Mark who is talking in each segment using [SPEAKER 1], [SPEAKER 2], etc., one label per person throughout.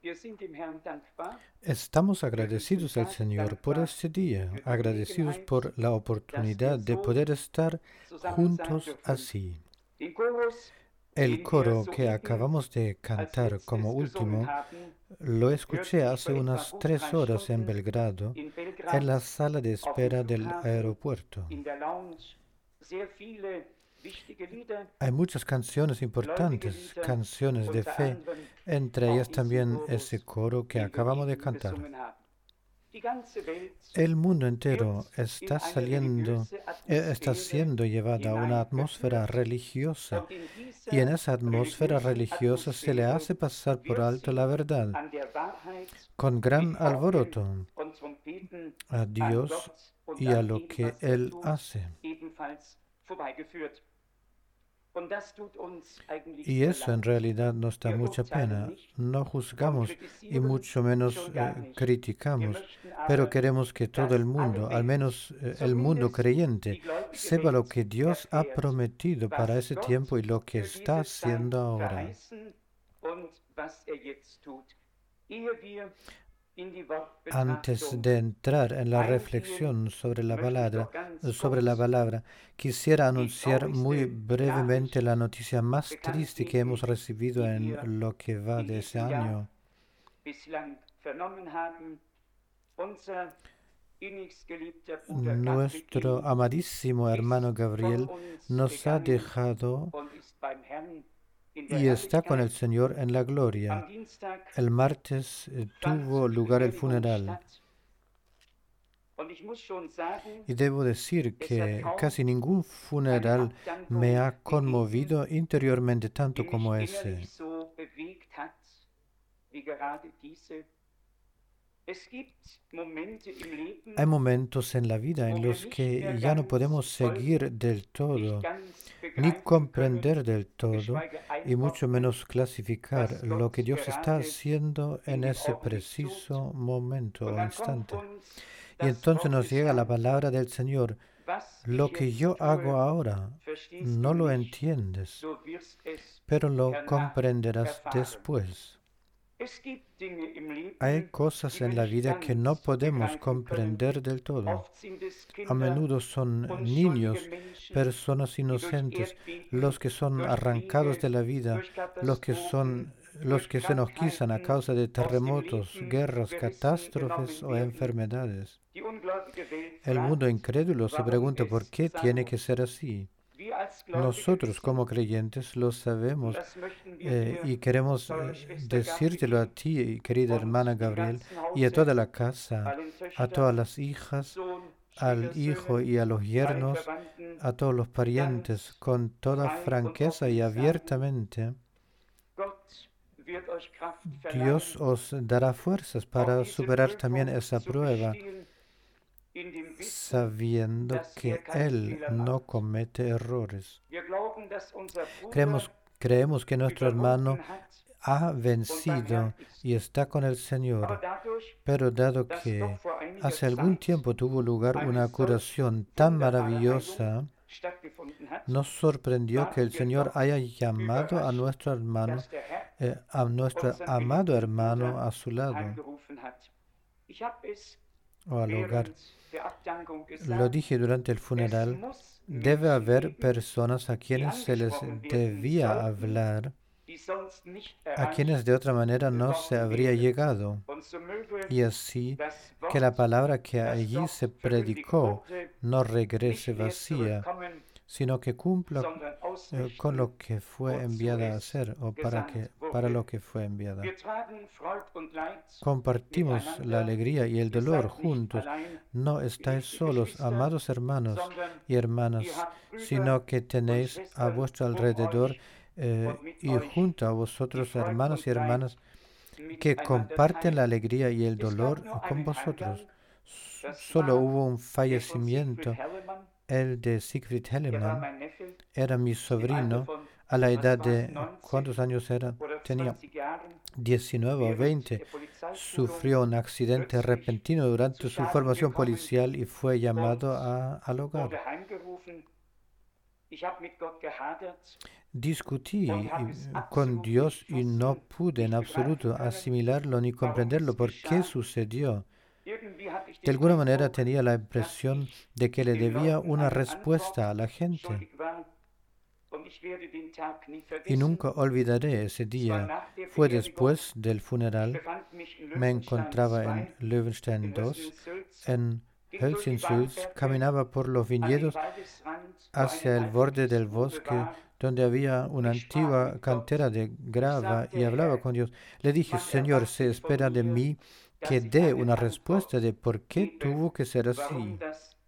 [SPEAKER 1] Estamos agradecidos al Señor por este día, agradecidos por la oportunidad de poder estar juntos así. El coro que acabamos de cantar como último lo escuché hace unas 3 horas en Belgrado, en la sala de espera del aeropuerto. Hay muchas canciones importantes, canciones de fe, entre ellas también ese coro que acabamos de cantar. El mundo entero está siendo llevado a una atmósfera religiosa y en esa atmósfera religiosa se le hace pasar por alto la verdad con gran alboroto a Dios y a lo que Él hace. Y eso en realidad nos da mucha pena. No juzgamos y mucho menos criticamos, pero queremos que todo el mundo, al menos el mundo creyente, sepa lo que Dios ha prometido para ese tiempo y lo que está haciendo ahora. Antes de entrar en la reflexión sobre la palabra, quisiera anunciar muy brevemente la noticia más triste que hemos recibido en lo que va de ese año. Nuestro amadísimo hermano Gabriel nos ha dejado y está con el Señor en la gloria. El martes tuvo lugar el funeral. Y debo decir que casi ningún funeral me ha conmovido interiormente tanto como ese. Hay momentos en la vida en los que ya no podemos seguir del todo, ni comprender del todo, y mucho menos clasificar lo que Dios está haciendo en ese preciso momento o instante. Y entonces nos llega la palabra del Señor. Lo que yo hago ahora no lo entiendes, pero lo comprenderás después. Hay cosas en la vida que no podemos comprender del todo. A menudo son niños, personas inocentes, los que son arrancados de la vida, los que se nos quitan a causa de terremotos, guerras, catástrofes o enfermedades. El mundo incrédulo se pregunta por qué tiene que ser así. Nosotros como creyentes lo sabemos y queremos decírtelo a ti, querida hermana Gabriel, y a toda la casa, a todas las hijas, al hijo y a los yernos, a todos los parientes, con toda franqueza y abiertamente. Dios os dará fuerzas para superar también esa prueba, sabiendo que Él no comete errores. Creemos que nuestro hermano ha vencido y está con el Señor, pero dado que hace algún tiempo tuvo lugar una curación tan maravillosa, nos sorprendió que el Señor haya llamado a nuestro hermano, a nuestro amado hermano a su lado o al hogar. Lo dije durante el funeral, debe haber personas a quienes se les debía hablar, a quienes de otra manera no se habría llegado, y así que la palabra que allí se predicó no regrese vacía, sino que cumpla con lo que fue enviada a hacer o para lo que fue enviada. Compartimos la alegría y el dolor juntos. No estáis solos, amados hermanos y hermanas, sino que tenéis a vuestro alrededor y junto a vosotros hermanos y hermanas que comparten la alegría y el dolor con vosotros. Solo hubo un fallecimiento, el de Siegfried Hellemann, era mi sobrino, a la edad de, ¿cuántos años era? Tenía 19 o 20. Sufrió un accidente repentino durante su formación policial y fue llamado al hogar. discutí con Dios y no pude en absoluto asimilarlo ni comprenderlo. ¿Por qué sucedió? De alguna manera tenía la impresión de que le debía una respuesta a la gente. Y nunca olvidaré ese día. Fue después del funeral. Me encontraba en Löwenstein 2, en Hölzin-Sülz, caminaba por los viñedos hacia el borde del bosque donde había una antigua cantera de grava y hablaba con Dios. Le dije, Señor, se espera de mí que dé una respuesta de por qué tuvo que ser así.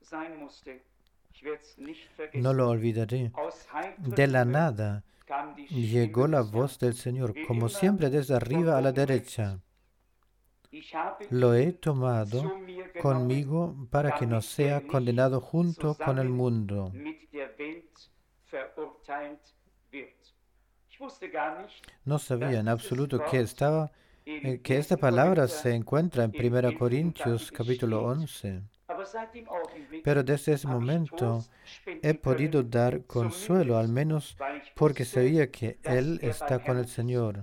[SPEAKER 1] No lo olvidaré. De la nada llegó la voz del Señor, como siempre desde arriba a la derecha. Lo he tomado conmigo para que no sea condenado junto con el mundo. No sabía en absoluto que esta palabra se encuentra en 1 Corintios capítulo 11. Pero desde ese momento he podido dar consuelo, al menos porque sabía que Él está con el Señor.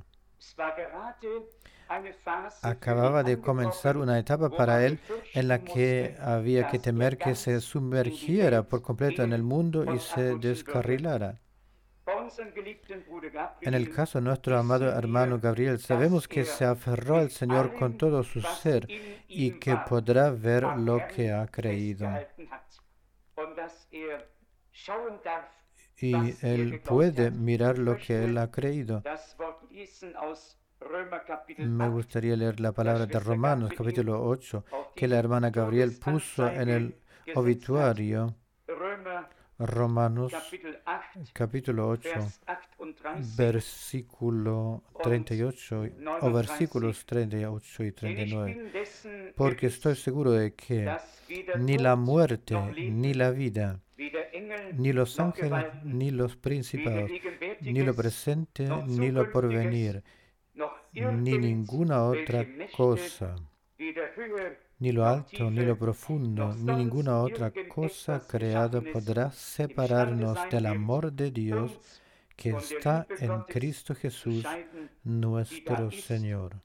[SPEAKER 1] Acababa de comenzar una etapa para él en la que había que temer que se sumergiera por completo en el mundo y se descarrilara. En el caso de nuestro amado hermano Gabriel, sabemos que se aferró al Señor con todo su ser y que podrá ver lo que ha creído. Y él puede mirar lo que él ha creído. Me gustaría leer la palabra de Romanos, capítulo 8, que la hermana Gabriel puso en el obituario. Romanos, capítulo 8, versículo 38, o versículos 38 y 39. Porque estoy seguro de que ni la muerte, ni la vida, ni los ángeles, ni los principados, ni lo presente, ni lo porvenir, ni ninguna otra cosa, ni lo alto, ni lo profundo, ni ninguna otra cosa creada podrá separarnos del amor de Dios que está en Cristo Jesús, nuestro Señor.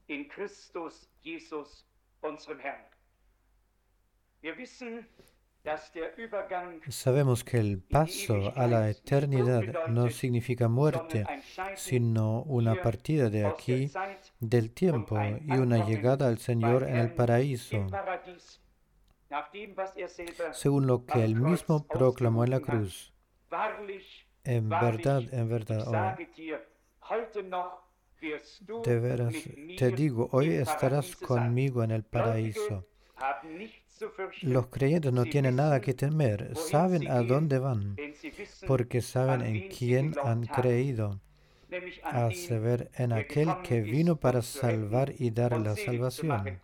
[SPEAKER 1] Sabemos que el paso a la eternidad no significa muerte, sino una partida de aquí del tiempo y una llegada al Señor en el paraíso, según lo que Él mismo proclamó en la cruz. En verdad, de veras te digo, hoy estarás conmigo en el paraíso. Los creyentes no tienen nada que temer, saben a dónde van, porque saben en quién han creído, a saber, en aquel que vino para salvar y dar la salvación.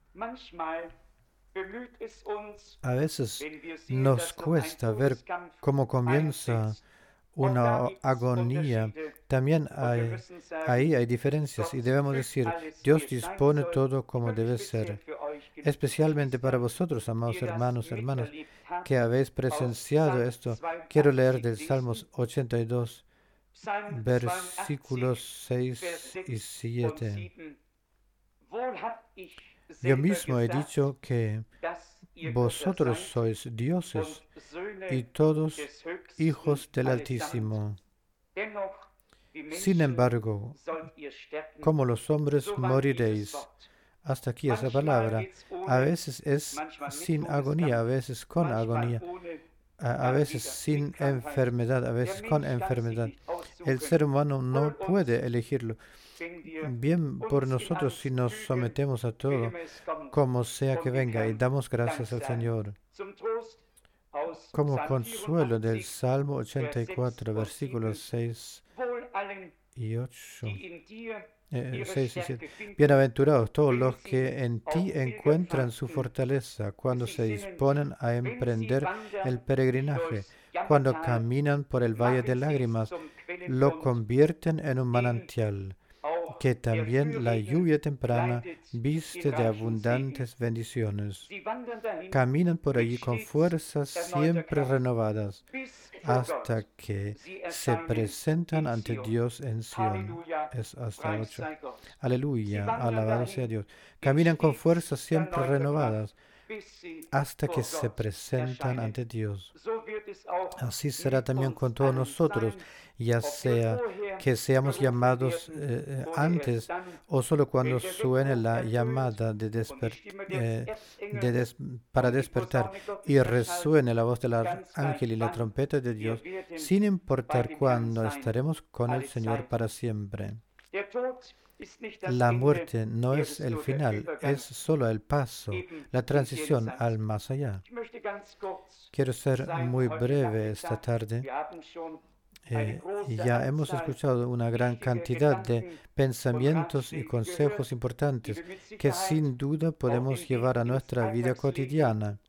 [SPEAKER 1] A veces nos cuesta ver cómo comienza una agonía. También ahí hay diferencias y debemos decir, Dios dispone todo como debe ser. Especialmente para vosotros, amados hermanos, hermanas, que habéis presenciado esto. Quiero leer del Salmos 82, versículos 6 y 7. Yo mismo he dicho que vosotros sois dioses y todos hijos del Altísimo. Sin embargo, como los hombres moriréis. Hasta aquí esa palabra. A veces es sin agonía, a veces con agonía, a veces sin enfermedad, a veces con enfermedad. El ser humano no puede elegirlo. Bien por nosotros si nos sometemos a todo, como sea que venga, y damos gracias al Señor. Como consuelo del Salmo 84, versículos 6 y 8. 6 y 7. Bienaventurados todos los que en ti encuentran su fortaleza, cuando se disponen a emprender el peregrinaje, cuando caminan por el valle de lágrimas, lo convierten en un manantial, que también la lluvia temprana viste de abundantes bendiciones. Caminan por allí con fuerzas siempre renovadas, hasta que se presentan ante Dios en Sión. Es hasta el 8. Aleluya, alabado sea Dios. Caminan con fuerzas siempre renovadas, hasta que se presentan ante Dios. Así será también con todos nosotros, ya sea que seamos llamados antes o solo cuando suene la llamada para despertar y resuene la voz del ángel y la trompeta de Dios, sin importar cuándo estaremos con el Señor para siempre. La muerte no es el final, es solo el paso, la transición al más allá. Quiero ser muy breve esta tarde. Ya hemos escuchado una gran cantidad de pensamientos y consejos importantes que sin duda podemos llevar a nuestra vida cotidiana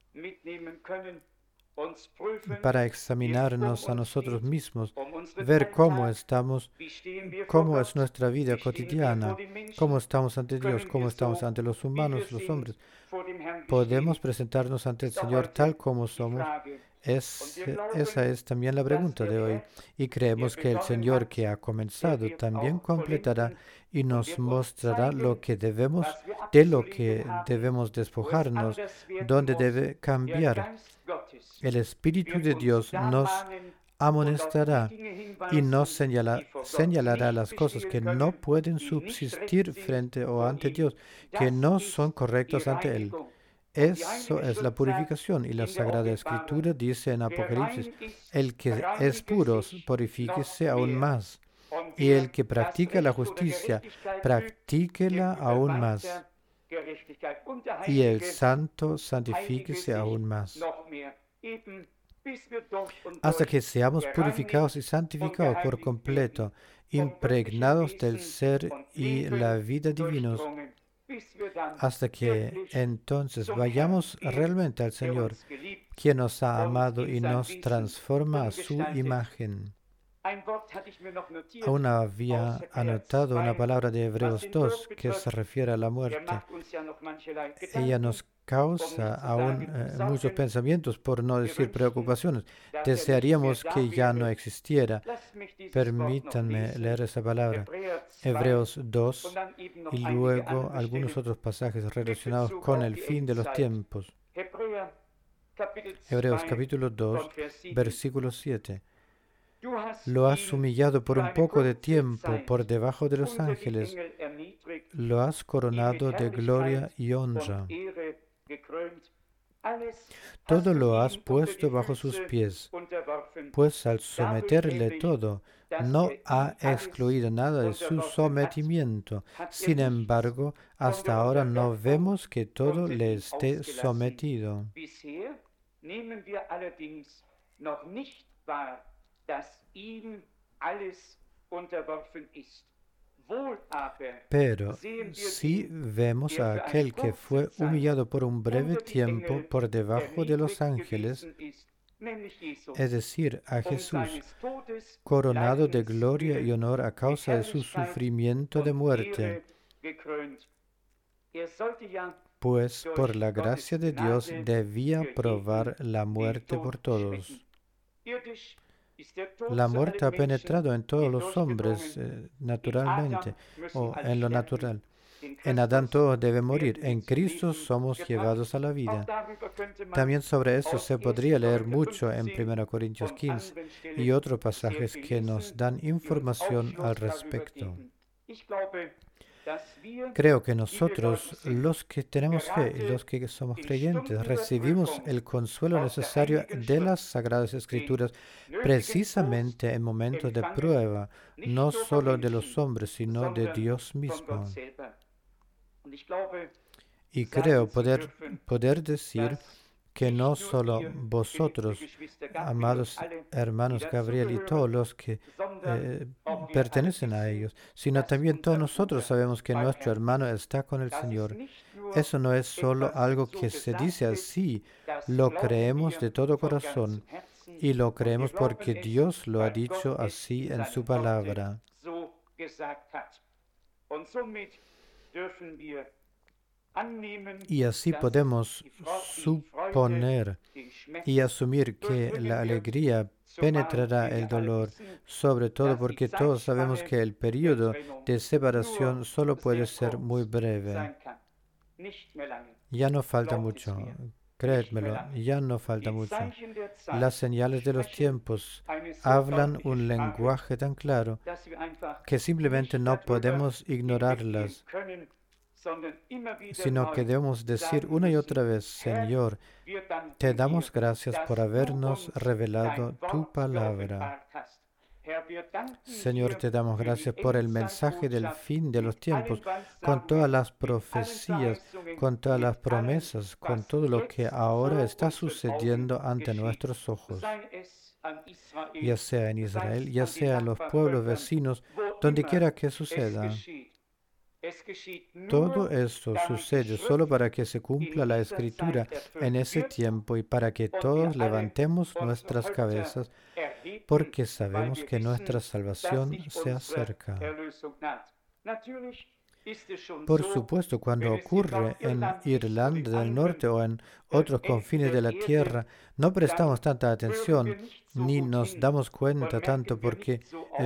[SPEAKER 1] para examinarnos a nosotros mismos, ver cómo estamos, cómo es nuestra vida cotidiana, cómo estamos ante Dios, cómo estamos ante los humanos, los hombres. Podemos presentarnos ante el Señor tal como somos. Esa es también la pregunta de hoy. Y creemos que el Señor que ha comenzado también completará y nos mostrará de lo que debemos despojarnos, dónde debe cambiar. El Espíritu de Dios nos amonestará y nos señalará las cosas que no pueden subsistir frente o ante Dios, que no son correctas ante Él. Eso es la purificación, y la Sagrada Escritura dice en Apocalipsis: el que es puro, purifíquese aún más, y el que practica la justicia, practíquela aún más, y el santo, santifíquese aún más, hasta que seamos purificados y santificados por completo, impregnados del ser y la vida divinos, hasta que entonces vayamos realmente al Señor, quien nos ha amado y nos transforma a su imagen. Aún había anotado una palabra de Hebreos 2 que se refiere a la muerte. Ella nos causa aún muchos pensamientos, por no decir preocupaciones. Desearíamos que ya no existiera. Permítanme leer esa palabra. Hebreos 2 y luego algunos otros pasajes relacionados con el fin de los tiempos. Hebreos capítulo 2, versículo 7. Lo has humillado por un poco de tiempo por debajo de los ángeles. Lo has coronado de gloria y honra. Todo lo has puesto bajo sus pies, pues al someterle todo, no ha excluido nada de su sometimiento. Sin embargo, hasta ahora no vemos que todo le esté sometido. Pero si vemos a aquel que fue humillado por un breve tiempo por debajo de los ángeles, es decir, a Jesús, coronado de gloria y honor a causa de su sufrimiento de muerte, pues por la gracia de Dios debía probar la muerte por todos. La muerte ha penetrado en todos los hombres naturalmente, o en lo natural. En Adán todo debe morir. En Cristo somos llevados a la vida. También sobre eso se podría leer mucho en 1 Corintios 15 y otros pasajes que nos dan información al respecto. Creo que nosotros, los que tenemos fe y los que somos creyentes, recibimos el consuelo necesario de las Sagradas Escrituras precisamente en momentos de prueba, no solo de los hombres, sino de Dios mismo. Y creo poder decir que no solo vosotros, amados hermanos Gabriel y todos los que pertenecen a ellos, sino también todos nosotros sabemos que nuestro hermano está con el Señor. Eso no es solo algo que se dice así, lo creemos de todo corazón y lo creemos porque Dios lo ha dicho así en su palabra. Y así podemos suponer y asumir que la alegría penetrará el dolor, sobre todo porque todos sabemos que el periodo de separación solo puede ser muy breve. Ya no falta mucho, créedmelo, ya no falta mucho. Las señales de los tiempos hablan un lenguaje tan claro que simplemente no podemos ignorarlas, sino que debemos decir una y otra vez: Señor, te damos gracias por habernos revelado tu palabra. Señor, te damos gracias por el mensaje del fin de los tiempos, con todas las profecías, con todas las promesas, con todo lo que ahora está sucediendo ante nuestros ojos, ya sea en Israel, ya sea en los pueblos vecinos, donde quiera que suceda. Todo esto sucede solo para que se cumpla la Escritura en ese tiempo y para que todos levantemos nuestras cabezas, porque sabemos que nuestra salvación se acerca. Por supuesto, cuando ocurre en Irlanda del Norte o en otros confines de la tierra, no prestamos tanta atención ni nos damos cuenta tanto porque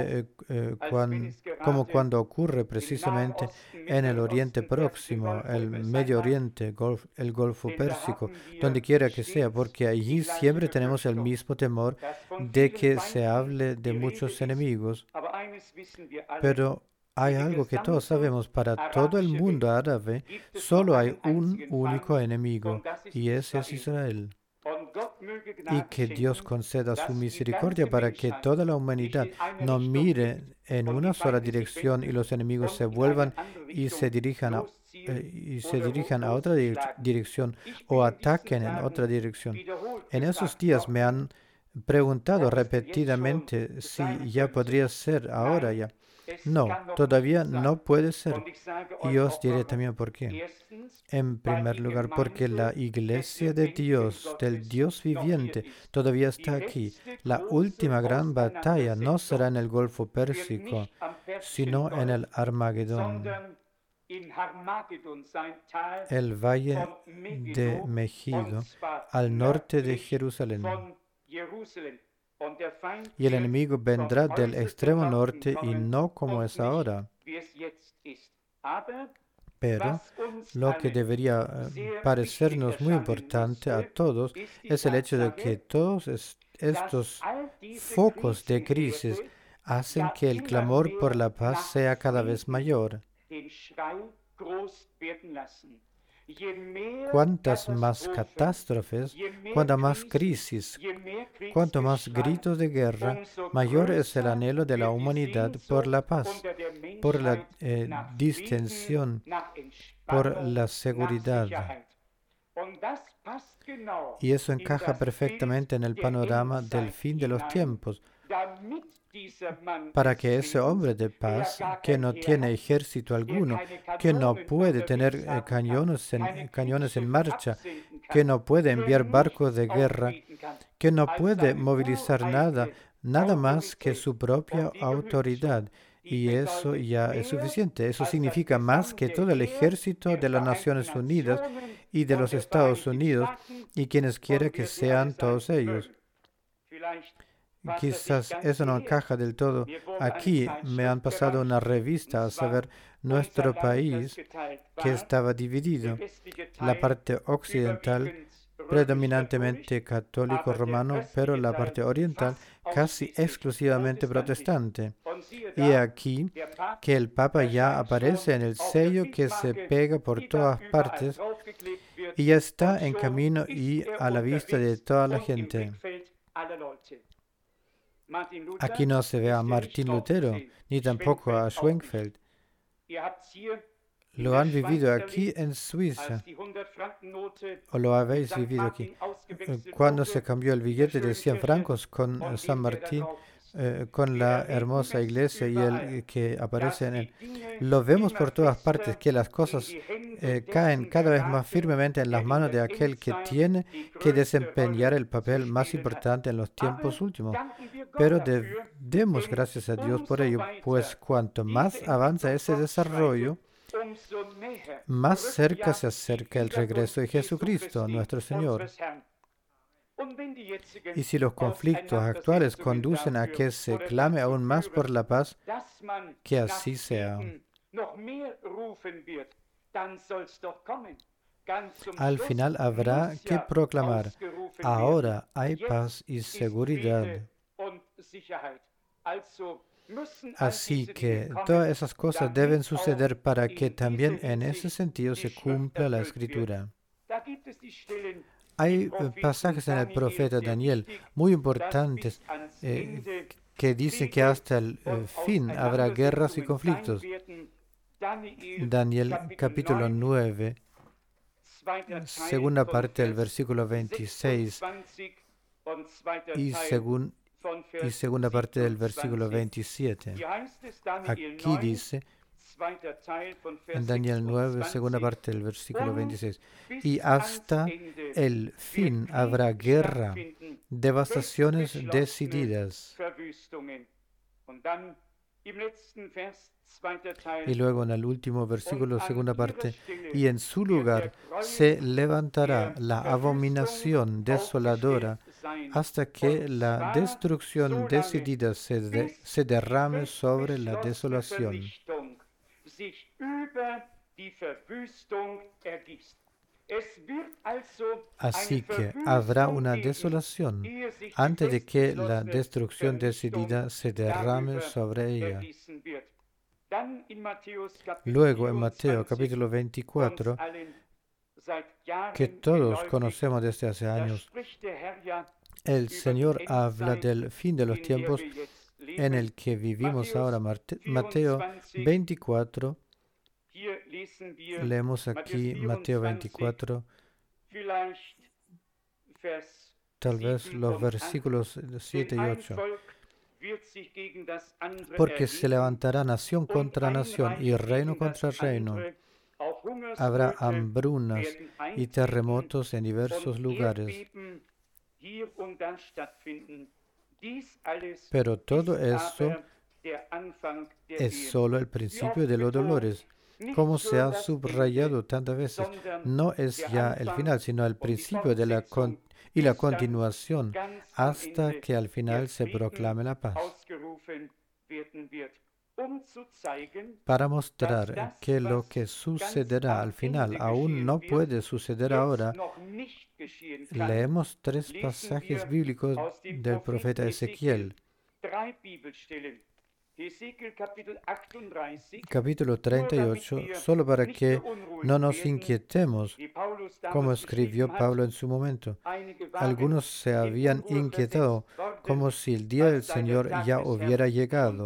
[SPEAKER 1] como cuando ocurre precisamente en el Oriente Próximo, el Medio Oriente, el Golfo Pérsico, donde quiera que sea, porque allí siempre tenemos el mismo temor de que se hable de muchos enemigos. Pero hay algo que todos sabemos: para todo el mundo árabe solo hay un único enemigo, y ese es Israel. Y que Dios conceda su misericordia para que toda la humanidad no mire en una sola dirección y los enemigos se vuelvan y se dirijan a otra dirección o ataquen en otra dirección. En esos días me han preguntado repetidamente si ya podría ser ahora ya. No, todavía no puede ser. Y os diré también por qué. En primer lugar, porque la iglesia de Dios, del Dios viviente, todavía está aquí. La última gran batalla no será en el Golfo Pérsico, sino en el Armagedón, el valle de Megido, al norte de Jerusalén. Y el enemigo vendrá del extremo norte y no como es ahora. Pero lo que debería parecernos muy importante a todos es el hecho de que todos estos focos de crisis hacen que el clamor por la paz sea cada vez mayor. Cuantas más catástrofes, cuanta más crisis, cuanto más gritos de guerra, mayor es el anhelo de la humanidad por la paz, por la distensión, por la seguridad. Y eso encaja perfectamente en el panorama del fin de los tiempos, para que ese hombre de paz, que no tiene ejército alguno, que no puede tener cañones en marcha, que no puede enviar barcos de guerra, que no puede movilizar nada más que su propia autoridad. Y eso ya es suficiente. Eso significa más que todo el ejército de las Naciones Unidas y de los Estados Unidos y quienes quiera que sean todos ellos. Quizás eso no encaja del todo. Aquí me han pasado una revista a saber nuestro país, que estaba dividido. La parte occidental predominantemente católico romano, pero la parte oriental casi exclusivamente protestante. Y aquí que el Papa ya aparece en el sello que se pega por todas partes y ya está en camino y a la vista de toda la gente. Aquí no se ve a Martín Lutero, ni tampoco a Schwenkfeld. Lo han vivido aquí en Suiza, o lo habéis vivido aquí. Cuando se cambió el billete de 100 francos con San Martín, con la hermosa iglesia y el que aparece en él. Lo vemos por todas partes, que las cosas caen cada vez más firmemente en las manos de aquel que tiene que desempeñar el papel más importante en los tiempos últimos. Pero demos gracias a Dios por ello, pues cuanto más avanza ese desarrollo, más cerca se acerca el regreso de Jesucristo, nuestro Señor. Y si los conflictos actuales conducen a que se clame aún más por la paz, que así sea. Al final habrá que proclamar, ahora hay paz y seguridad. Así que todas esas cosas deben suceder para que también en ese sentido se cumpla la Escritura. Hay pasajes en el profeta Daniel muy importantes que dicen que hasta el fin habrá guerras y conflictos. Daniel capítulo 9, segunda parte del versículo 26 y segunda parte del versículo 27. Aquí dice, en Daniel 9, segunda parte del versículo 26, y hasta el fin habrá guerra, devastaciones decididas. Y luego en el último versículo, segunda parte, y en su lugar se levantará la abominación desoladora hasta que la destrucción decidida se derrame sobre la desolación. Así que habrá una desolación antes de que la destrucción decidida se derrame sobre ella. Luego en Mateo capítulo 24, que todos conocemos desde hace años, el Señor habla del fin de los tiempos en el que vivimos ahora. Mateo 24, leemos aquí Mateo 24, tal vez los versículos 7 y 8. Porque se levantará nación contra nación y reino contra reino. Habrá hambrunas y terremotos en diversos lugares. Pero todo eso es solo el principio de los dolores. Como se ha subrayado tantas veces, no es ya el final, sino el principio de la continuación hasta que al final se proclame la paz. Para mostrar que lo que sucederá al final aún no puede suceder ahora, leemos 3 pasajes bíblicos del profeta Ezequiel. Capítulo 38, solo para que no nos inquietemos, como escribió Pablo en su momento. Algunos se habían inquietado, como si el día del Señor ya hubiera llegado.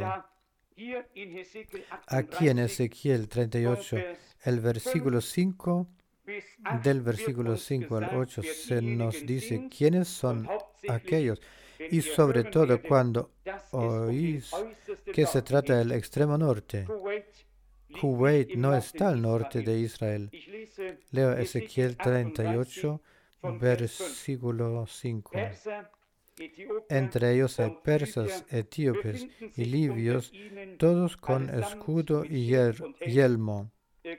[SPEAKER 1] Aquí en Ezequiel 38, el versículo 5, del versículo 5 al 8, se nos dice quiénes son aquellos. Y sobre todo cuando oís que se trata del extremo norte. Kuwait no está al norte de Israel. Leo Ezequiel 38, versículo 5. Entre ellos hay persas, etíopes y libios, todos con escudo y yelmo.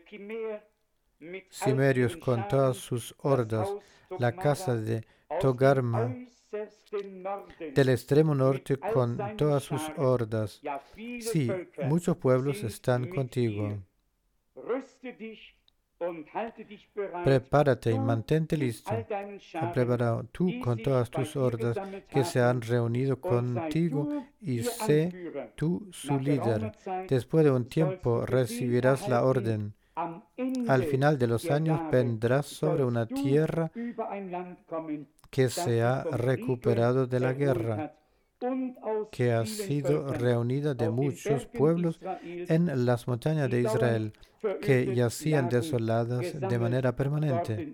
[SPEAKER 1] Cimerios con todas sus hordas, la casa de Togarma del extremo norte con todas sus hordas. Sí, muchos pueblos están contigo. Prepárate y mantente listo, preparado tú con todas tus hordas que se han reunido contigo y sé tú su líder. Después de un tiempo recibirás la orden. Al final de los años vendrás sobre una tierra que se ha recuperado de la guerra, que ha sido reunida de muchos pueblos en las montañas de Israel, que yacían desoladas de manera permanente.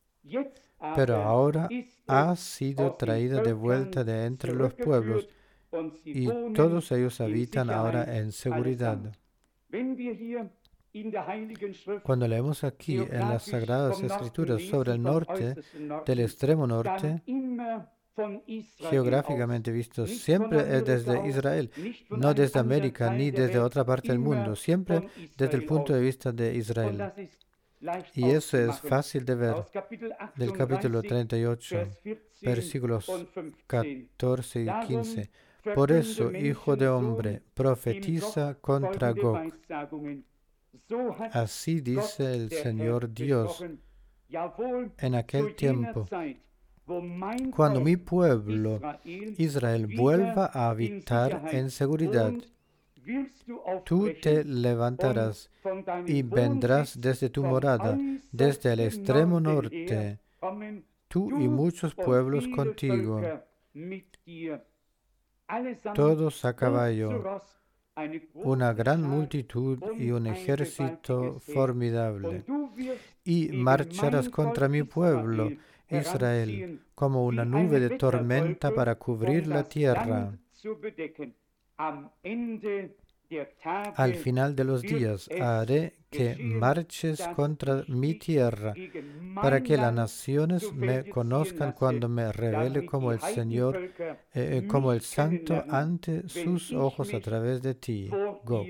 [SPEAKER 1] Pero ahora ha sido traída de vuelta de entre los pueblos, y todos ellos habitan ahora en seguridad. Cuando leemos aquí en las Sagradas Escrituras sobre el norte, del extremo norte, geográficamente visto, siempre es desde Israel, no desde América ni desde otra parte del mundo, siempre desde el punto de vista de Israel. Y eso es fácil de ver del capítulo 38, versículos 14 y 15. Por eso, hijo de hombre, profetiza contra Gog. Así dice el Señor Dios en aquel tiempo, cuando mi pueblo Israel vuelva a habitar en seguridad, tú te levantarás y vendrás desde tu morada, desde el extremo norte, tú y muchos pueblos contigo, todos a caballo, una gran multitud y un ejército formidable. Y marcharás contra mi pueblo, Israel, como una nube de tormenta para cubrir la tierra. Al final de los días haré que marches contra mi tierra, para que las naciones me conozcan cuando me revele como el Señor, como el Santo ante sus ojos a través de ti, Gog.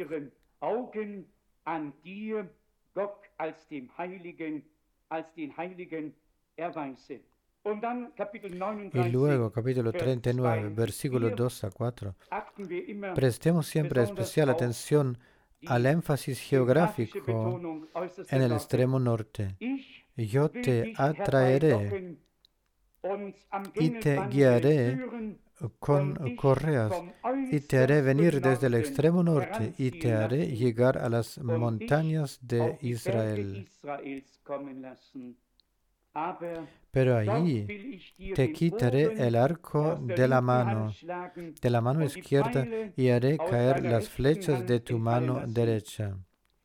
[SPEAKER 1] Y luego, capítulo 39, versículos 2 a 4. Prestemos siempre especial atención al énfasis geográfico en el extremo norte. Yo te atraeré y te guiaré con correas y te haré venir desde el extremo norte y te haré llegar a las montañas de Israel. Pero allí te quitaré el arco de la mano izquierda y haré caer las flechas de tu mano derecha.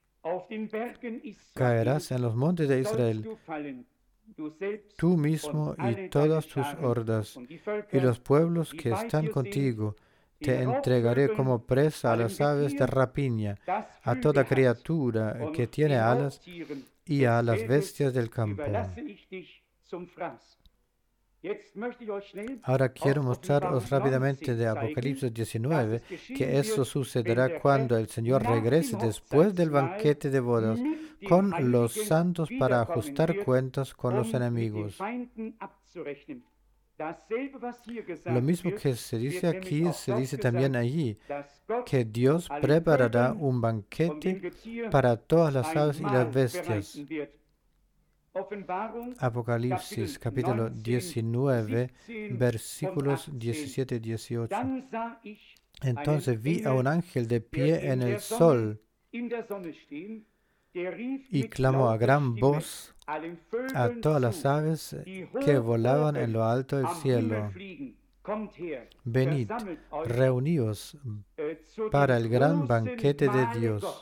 [SPEAKER 1] Caerás en los montes de Israel, tú mismo y todas tus hordas, y los pueblos que están contigo. Te entregaré como presa a las aves de rapiña, a toda criatura que tiene alas y a las bestias del campo. Ahora quiero mostraros rápidamente de Apocalipsis 19 que eso sucederá cuando el Señor regrese después del banquete de bodas con los santos para ajustar cuentas con los enemigos. Lo mismo que se dice aquí, se dice también allí, que Dios preparará un banquete para todas las aves y las bestias. Apocalipsis capítulo 19, versículos 17 y 18. Entonces vi a un ángel de pie en el sol y clamó a gran voz a todas las aves que volaban en lo alto del cielo: venid, reuníos para el gran banquete de Dios.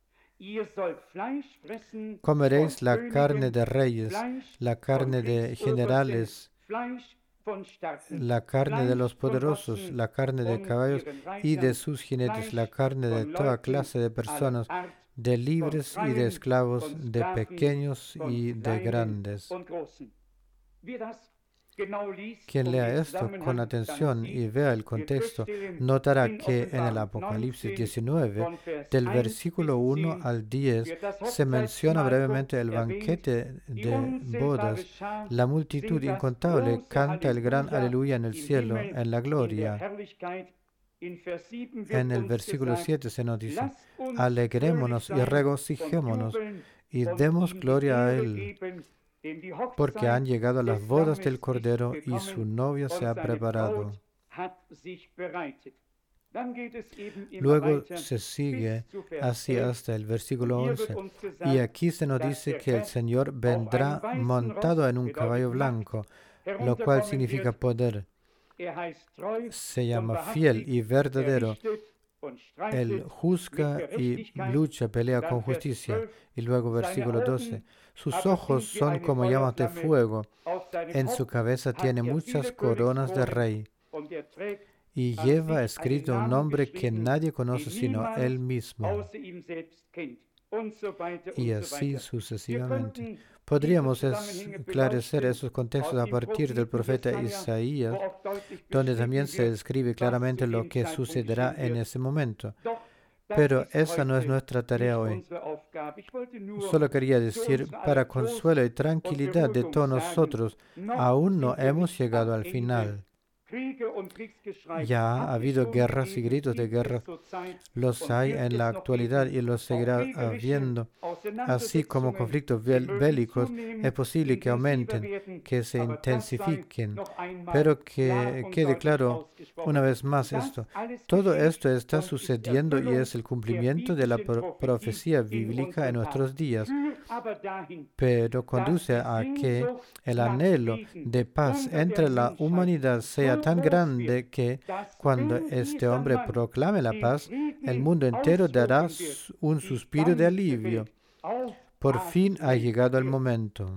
[SPEAKER 1] Comeréis la carne de reyes, la carne de generales, la carne de los poderosos, la carne de caballos y de sus jinetes, la carne de toda clase de personas, de libres y de esclavos, de pequeños y de grandes. Quien lea esto con atención y vea el contexto, notará que en el Apocalipsis 19, del versículo 1 al 10, se menciona brevemente el banquete de bodas. La multitud incontable canta el gran aleluya en el cielo, en la gloria. En el versículo 7 se nos dice: alegrémonos y regocijémonos y demos gloria a Él, porque han llegado las bodas del Cordero y su novia se ha preparado. Luego se sigue así hasta el versículo 11. Y aquí se nos dice que el Señor vendrá montado en un caballo blanco, lo cual significa poder. Se llama fiel y verdadero. Él juzga y lucha, pelea con justicia. Y luego versículo 12. Sus ojos son como llamas de fuego. En su cabeza tiene muchas coronas de rey. y lleva escrito un nombre que nadie conoce sino Él mismo. Y así sucesivamente. Podríamos esclarecer esos contextos a partir del profeta Isaías, donde también se describe claramente lo que sucederá en ese momento. Pero esa no es nuestra tarea hoy. Solo quería decir, para consuelo y tranquilidad de todos nosotros, aún no hemos llegado al final. Ya ha habido guerras y gritos de guerra. Los hay en la actualidad y los seguirá habiendo. Así como conflictos bélicos, es posible que aumenten, que se intensifiquen. Pero que quede claro una vez más esto. Todo esto está sucediendo y es el cumplimiento de la profecía bíblica en nuestros días. Pero conduce a que el anhelo de paz entre la humanidad sea tan grande que cuando este hombre proclame la paz, el mundo entero dará un suspiro de alivio. Por fin ha llegado el momento.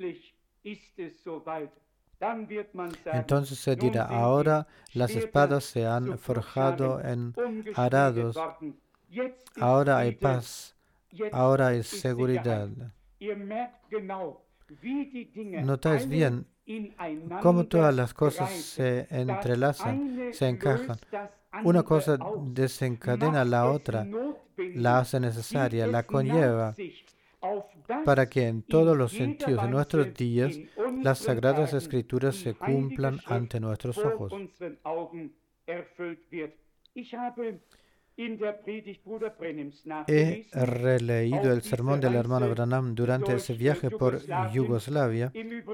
[SPEAKER 1] Entonces se dirá, ahora las espadas se han forjado en arados, ahora hay paz, ahora hay seguridad. Notáis bien cómo todas las cosas se entrelazan, se encajan. Una cosa desencadena a la otra, la hace necesaria, la conlleva, para que en todos los sentidos de nuestros días las Sagradas Escrituras se cumplan ante nuestros ojos. He releído el sermón del hermano Branham durante ese viaje por Yugoslavia.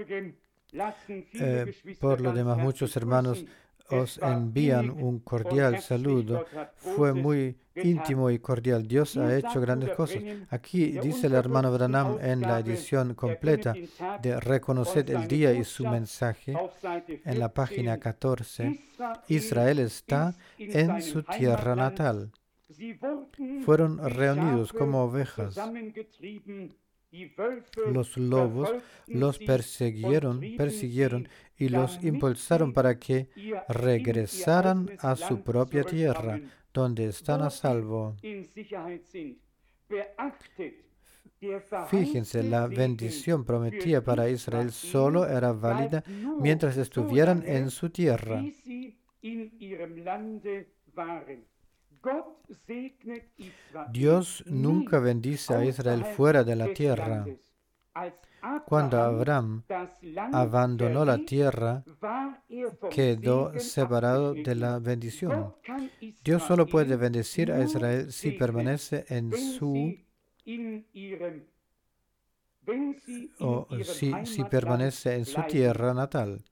[SPEAKER 1] Por lo demás, muchos hermanos os envían un cordial saludo. Fue muy íntimo y cordial. Dios ha hecho grandes cosas. Aquí dice el hermano Branham en la edición completa de Reconocer el Día y su mensaje, en la página 14, Israel está en su tierra natal. Fueron reunidos como ovejas. Los lobos los persiguieron y los impulsaron para que regresaran a su propia tierra, donde están a salvo. Fíjense, la bendición prometida para Israel solo era válida mientras estuvieran en su tierra. Dios nunca bendice a Israel fuera de la tierra. Cuando Abraham abandonó la tierra, quedó separado de la bendición. Dios solo puede bendecir a Israel si permanece en su si permanece en su tierra natal.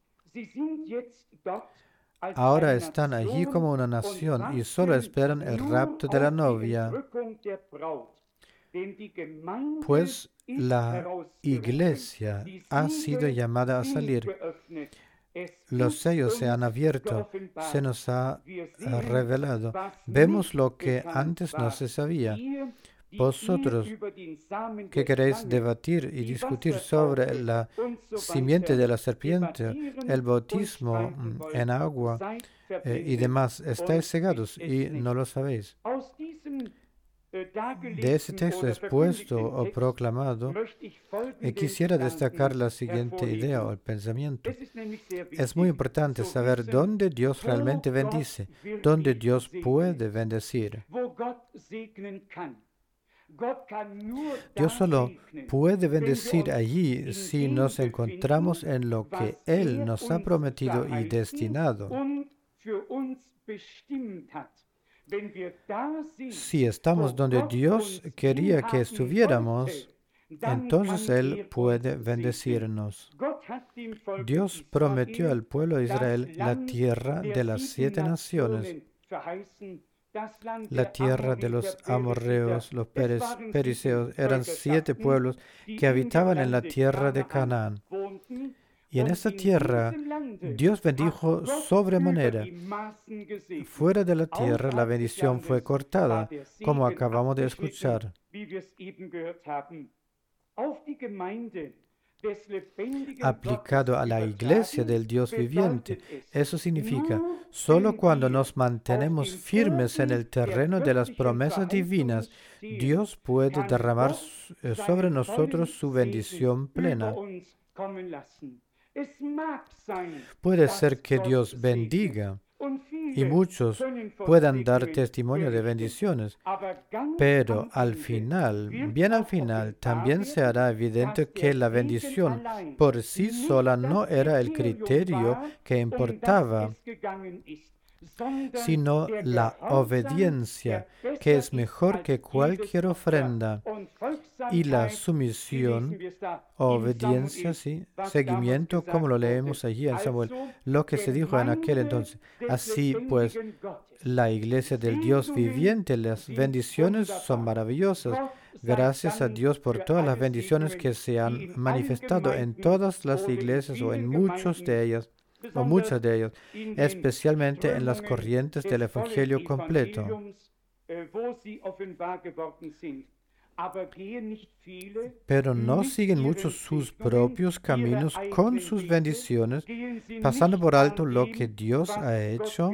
[SPEAKER 1] Ahora están allí como una nación y solo esperan el rapto de la novia. Pues la iglesia ha sido llamada a salir. Los sellos se han abierto, se nos ha revelado. Vemos lo que antes no se sabía. Vosotros que queréis debatir y discutir sobre la simiente de la serpiente, el bautismo en agua y demás, estáis cegados y no lo sabéis. De ese texto expuesto o proclamado, quisiera destacar la siguiente idea o el pensamiento. Es muy importante saber dónde Dios realmente bendice, dónde Dios puede bendecir. Dios solo puede bendecir allí si nos encontramos en lo que Él nos ha prometido y destinado. Si estamos donde Dios quería que estuviéramos, entonces Él puede bendecirnos. Dios prometió al pueblo de Israel la tierra de las 7 naciones, la tierra de los amorreos, los perizeos. Eran 7 pueblos que habitaban en la tierra de Canaán. Y en esta tierra Dios bendijo sobremanera. Fuera de la tierra la bendición fue cortada, como acabamos de escuchar. aplicado a la iglesia del Dios viviente. Eso significa, solo cuando nos mantenemos firmes en el terreno de las promesas divinas, Dios puede derramar sobre nosotros su bendición plena. Puede ser que Dios bendiga y muchos puedan dar testimonio de bendiciones, pero al final, bien al final, también se hará evidente que la bendición por sí sola no era el criterio que importaba, sino la obediencia, que es mejor que cualquier ofrenda, y la sumisión, obediencia, sí, seguimiento, como lo leemos allí en Samuel, lo que se dijo en aquel entonces. Así pues, la iglesia del Dios viviente, las bendiciones son maravillosas. Gracias a Dios por todas las bendiciones que se han manifestado en todas las iglesias o en muchas de ellas, especialmente en las corrientes del Evangelio completo. Pero no siguen muchos sus propios caminos con sus bendiciones, pasando por alto lo que Dios ha hecho.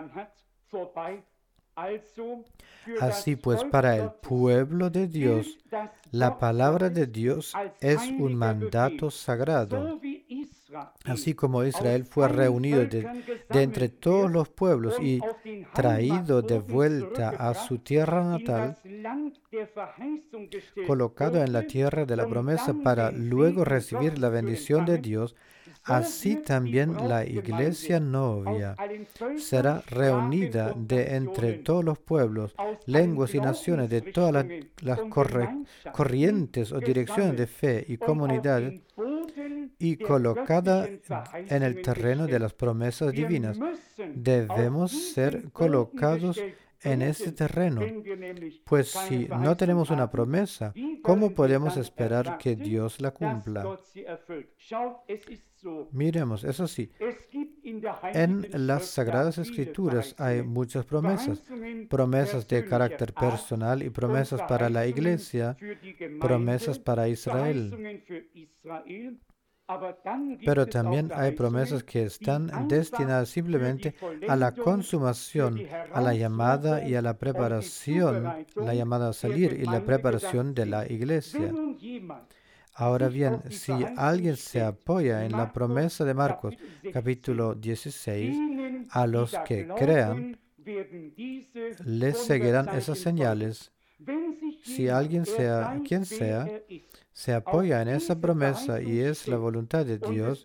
[SPEAKER 1] Así pues, para el pueblo de Dios, la palabra de Dios es un mandato sagrado. Así como Israel fue reunido de entre todos los pueblos y traído de vuelta a su tierra natal, colocado en la tierra de la promesa para luego recibir la bendición de Dios, así también la iglesia novia será reunida de entre todos los pueblos, lenguas y naciones, de todas las corrientes o direcciones de fe y comunidad, y colocada en el terreno de las promesas divinas. Debemos ser colocados en ese terreno, pues si no tenemos una promesa, ¿cómo podemos esperar que Dios la cumpla? Miremos, eso sí, en las Sagradas Escrituras hay muchas promesas, promesas de carácter personal y promesas para la iglesia, promesas para Israel. Pero también hay promesas que están destinadas simplemente a la consumación, a la llamada y a la preparación, la llamada a salir y la preparación de la iglesia. Ahora bien, si alguien se apoya en la promesa de Marcos, capítulo 16, a los que crean, les seguirán esas señales. Si alguien sea quien sea, se apoya en esa promesa y es la voluntad de Dios,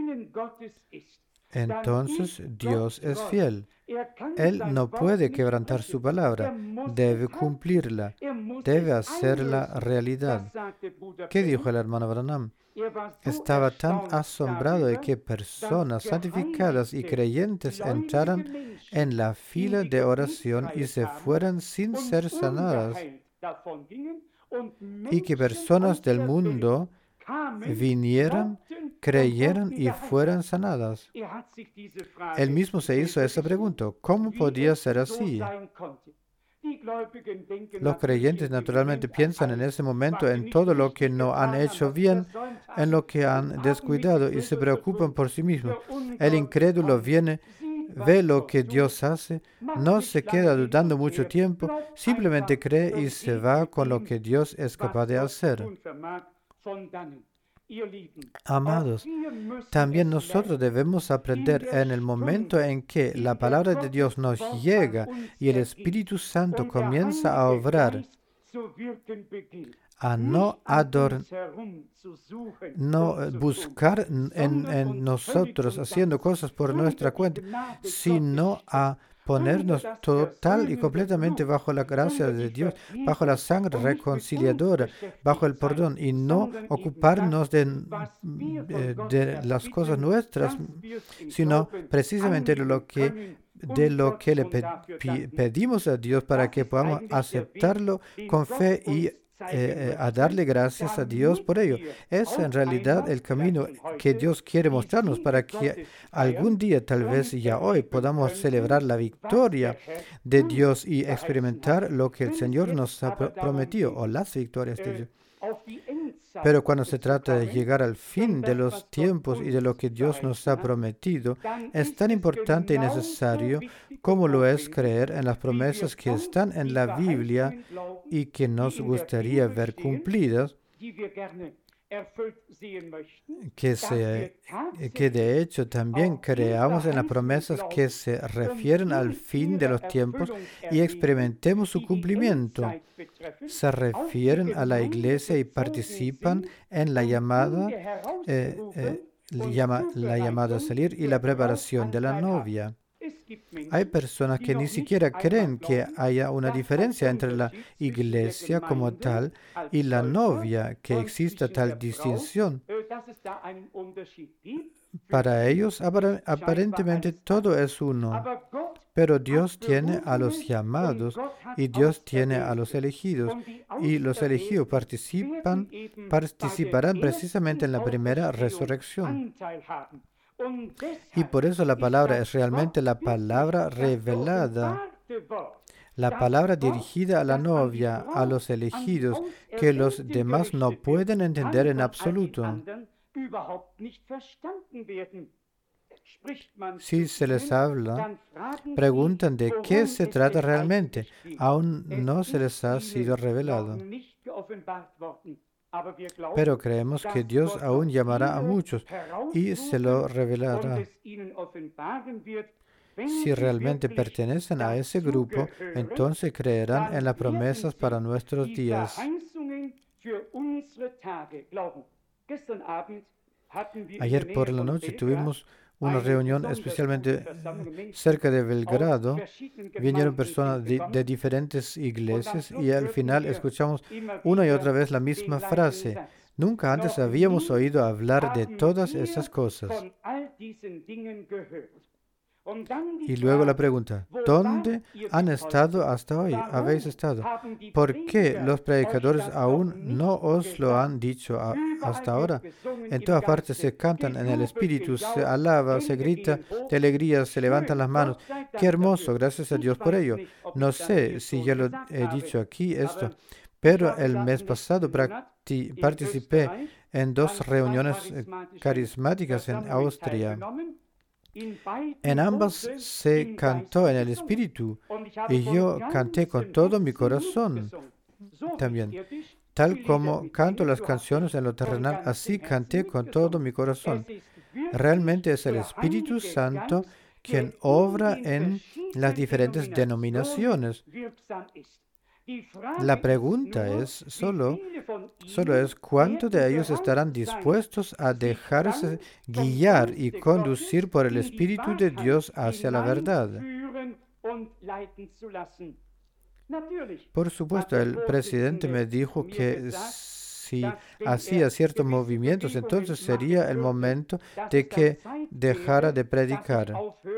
[SPEAKER 1] entonces Dios es fiel. Él no puede quebrantar su palabra, debe cumplirla, debe hacerla realidad. ¿Qué dijo el hermano Branham? Estaba tan asombrado de que personas santificadas y creyentes entraran en la fila de oración y se fueran sin ser sanadas, y que personas del mundo vinieran, creyeran y fueran sanadas. Él mismo se hizo esa pregunta: ¿cómo podía ser así? Los creyentes naturalmente piensan en ese momento en todo lo que no han hecho bien, en lo que han descuidado, y se preocupan por sí mismos. El incrédulo viene, ve lo que Dios hace, no se queda dudando mucho tiempo, simplemente cree y se va con lo que Dios es capaz de hacer. Amados, también nosotros debemos aprender en el momento en que la palabra de Dios nos llega y el Espíritu Santo comienza a obrar, a no buscar en nosotros haciendo cosas por nuestra cuenta, sino a ponernos total y completamente bajo la gracia de Dios, bajo la sangre reconciliadora, bajo el perdón, y no ocuparnos de las cosas nuestras, sino precisamente de lo que le pedimos a Dios para que podamos aceptarlo con fe y a darle gracias a Dios por ello. Es en realidad el camino que Dios quiere mostrarnos para que algún día, tal vez ya hoy, podamos celebrar la victoria de Dios y experimentar lo que el Señor nos ha prometido, o las victorias de Dios. Pero cuando se trata de llegar al fin de los tiempos y de lo que Dios nos ha prometido, es tan importante y necesario como lo es creer en las promesas que están en la Biblia y que nos gustaría ver cumplidas, que de hecho también creamos en las promesas que se refieren al fin de los tiempos y experimentemos su cumplimiento. Se refieren a la iglesia y participan en la llamada, la llamada a salir y la preparación de la novia. Hay personas que ni siquiera creen que haya una diferencia entre la iglesia como tal y la novia, que exista tal distinción. Para ellos, aparentemente todo es uno, pero Dios tiene a los llamados y Dios tiene a los elegidos, y los elegidos participarán precisamente en la primera resurrección. Y por eso la palabra es realmente la palabra revelada, la palabra dirigida a la novia, a los elegidos, que los demás no pueden entender en absoluto. Si se les habla, preguntan de qué se trata realmente. Aún no se les ha sido revelado. Pero creemos que Dios aún llamará a muchos y se lo revelará. Si realmente pertenecen a ese grupo, entonces creerán en las promesas para nuestros días. Ayer por la noche tuvimos una reunión especialmente cerca de Belgrado. Vinieron personas de diferentes iglesias y al final escuchamos una y otra vez la misma frase. Nunca antes habíamos oído hablar de todas esas cosas. Y luego la pregunta, ¿dónde han estado hasta hoy? ¿Habéis estado? ¿Por qué los predicadores aún no os lo han dicho hasta ahora? En todas partes se cantan en el Espíritu, se alaba, se grita de alegría, se levantan las manos. ¡Qué hermoso! Gracias a Dios por ello. No sé si ya lo he dicho aquí esto, pero el mes pasado participé en 2 reuniones carismáticas en Austria. En ambas se cantó en el Espíritu y yo canté con todo mi corazón también. Tal como canto las canciones en lo terrenal, así canté con todo mi corazón. Realmente es el Espíritu Santo quien obra en las diferentes denominaciones. La pregunta es solo es cuántos de ellos estarán dispuestos a dejarse guiar y conducir por el Espíritu de Dios hacia la verdad. Por supuesto, el presidente me dijo que si hacía ciertos movimientos, entonces sería el momento de que dejara de predicar.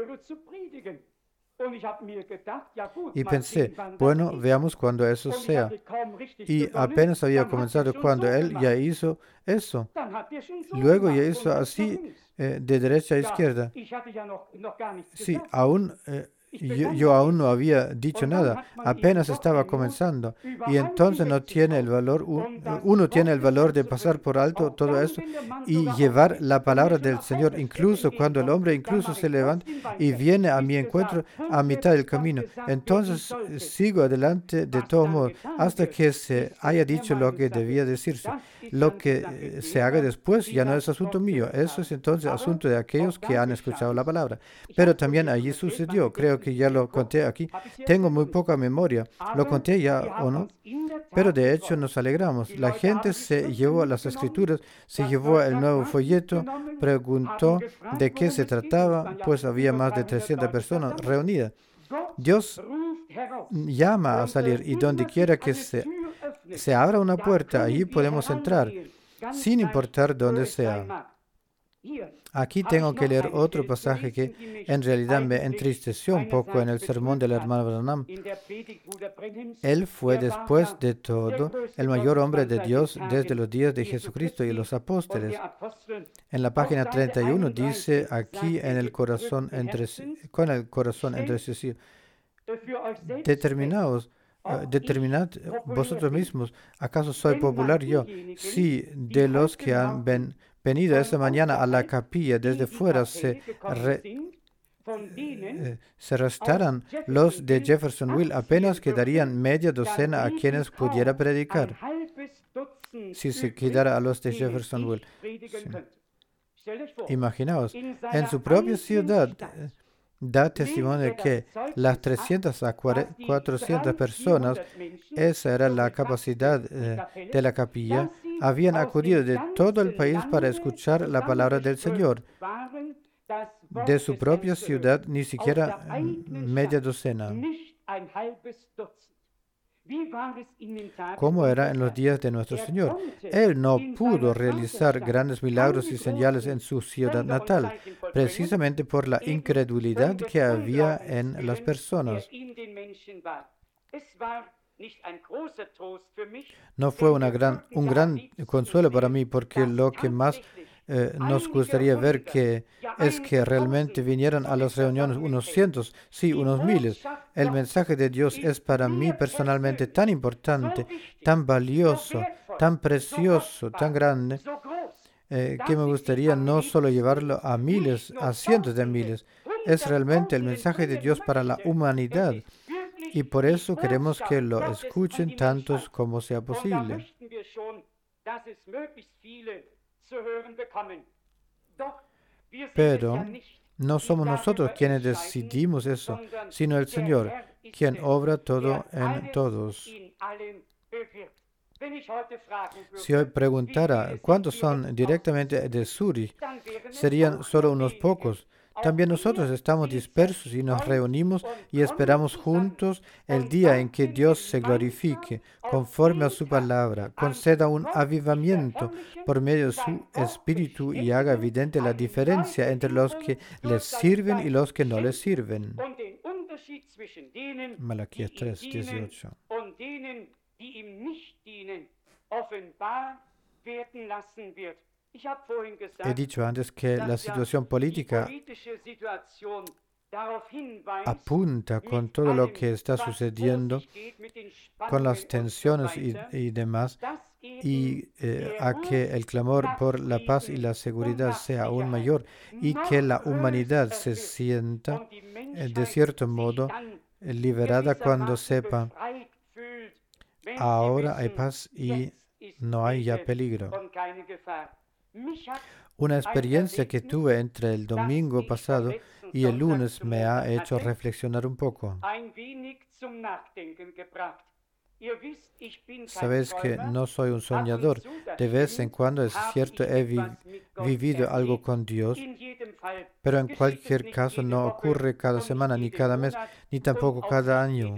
[SPEAKER 1] Y pensé, bueno, veamos cuando eso sea. Y apenas había comenzado cuando él ya hizo eso. Luego ya hizo así, de derecha a izquierda. Sí, aún yo aún no había dicho nada, apenas estaba comenzando. Y entonces no tiene el valor, uno tiene el valor de pasar por alto todo eso y llevar la palabra del Señor, incluso cuando el hombre incluso se levanta y viene a mi encuentro a mitad del camino. Entonces sigo adelante de todo modo hasta que se haya dicho lo que debía decirse. Lo que se haga después ya no es asunto mío, eso es entonces asunto de aquellos que han escuchado la palabra. Pero también allí sucedió, creo que ya lo conté aquí, tengo muy poca memoria, lo conté ya o no, pero de hecho nos alegramos. La gente se llevó las escrituras, se llevó el nuevo folleto, preguntó de qué se trataba, pues había más de 300 personas reunidas. Dios llama a salir y donde quiera que se abra una puerta, allí podemos entrar, sin importar dónde sea. Aquí tengo que leer otro pasaje que en realidad me entristeció un poco en el sermón del hermano Branham. Él fue después de todo el mayor hombre de Dios desde los días de Jesucristo y los apóstoles. En la página 31 dice aquí con el corazón entre sí, determinaos determinad vosotros mismos, ¿acaso soy popular yo? Si de los que han venido esta mañana a la capilla desde fuera se restaran los de Jeffersonville, apenas quedarían media docena a quienes pudiera predicar, si se quedara a los de Jeffersonville. Sí. Imaginaos, en su propia ciudad da testimonio de que las 300 a 400 personas, esa era la capacidad de la capilla, habían acudido de todo el país para escuchar la palabra del Señor. De su propia ciudad, ni siquiera media docena. ¿Cómo era en los días de nuestro Señor? Él no pudo realizar grandes milagros y señales en su ciudad natal, precisamente por la incredulidad que había en las personas. No fue un gran consuelo para mí, porque lo que más nos gustaría ver es que realmente vinieran a las reuniones unos cientos, sí, unos miles. El mensaje de Dios es para mí personalmente tan importante, tan valioso, tan precioso, tan grande, que me gustaría no solo llevarlo a miles, a cientos de miles. Es realmente el mensaje de Dios para la humanidad. Y por eso queremos que lo escuchen tantos como sea posible. Pero no somos nosotros quienes decidimos eso, sino el Señor, quien obra todo en todos. Si hoy preguntara cuántos son directamente de Zúrich, serían solo unos pocos. También nosotros estamos dispersos y nos reunimos y esperamos juntos el día en que Dios se glorifique, conforme a su palabra, conceda un avivamiento por medio de su Espíritu y haga evidente la diferencia entre los que les sirven y los que no les sirven. Malaquías 3:18. He dicho antes que la situación política apunta con todo lo que está sucediendo, con las tensiones y demás, y a que el clamor por la paz y la seguridad sea aún mayor y que la humanidad se sienta, de cierto modo, liberada cuando sepa, ahora hay paz y no hay ya peligro. Una experiencia que tuve entre el domingo pasado y el lunes me ha hecho reflexionar un poco. Sabéis que no soy un soñador. De vez en cuando, es cierto, he vivido algo con Dios, pero en cualquier caso no ocurre cada semana, ni cada mes, ni tampoco cada año.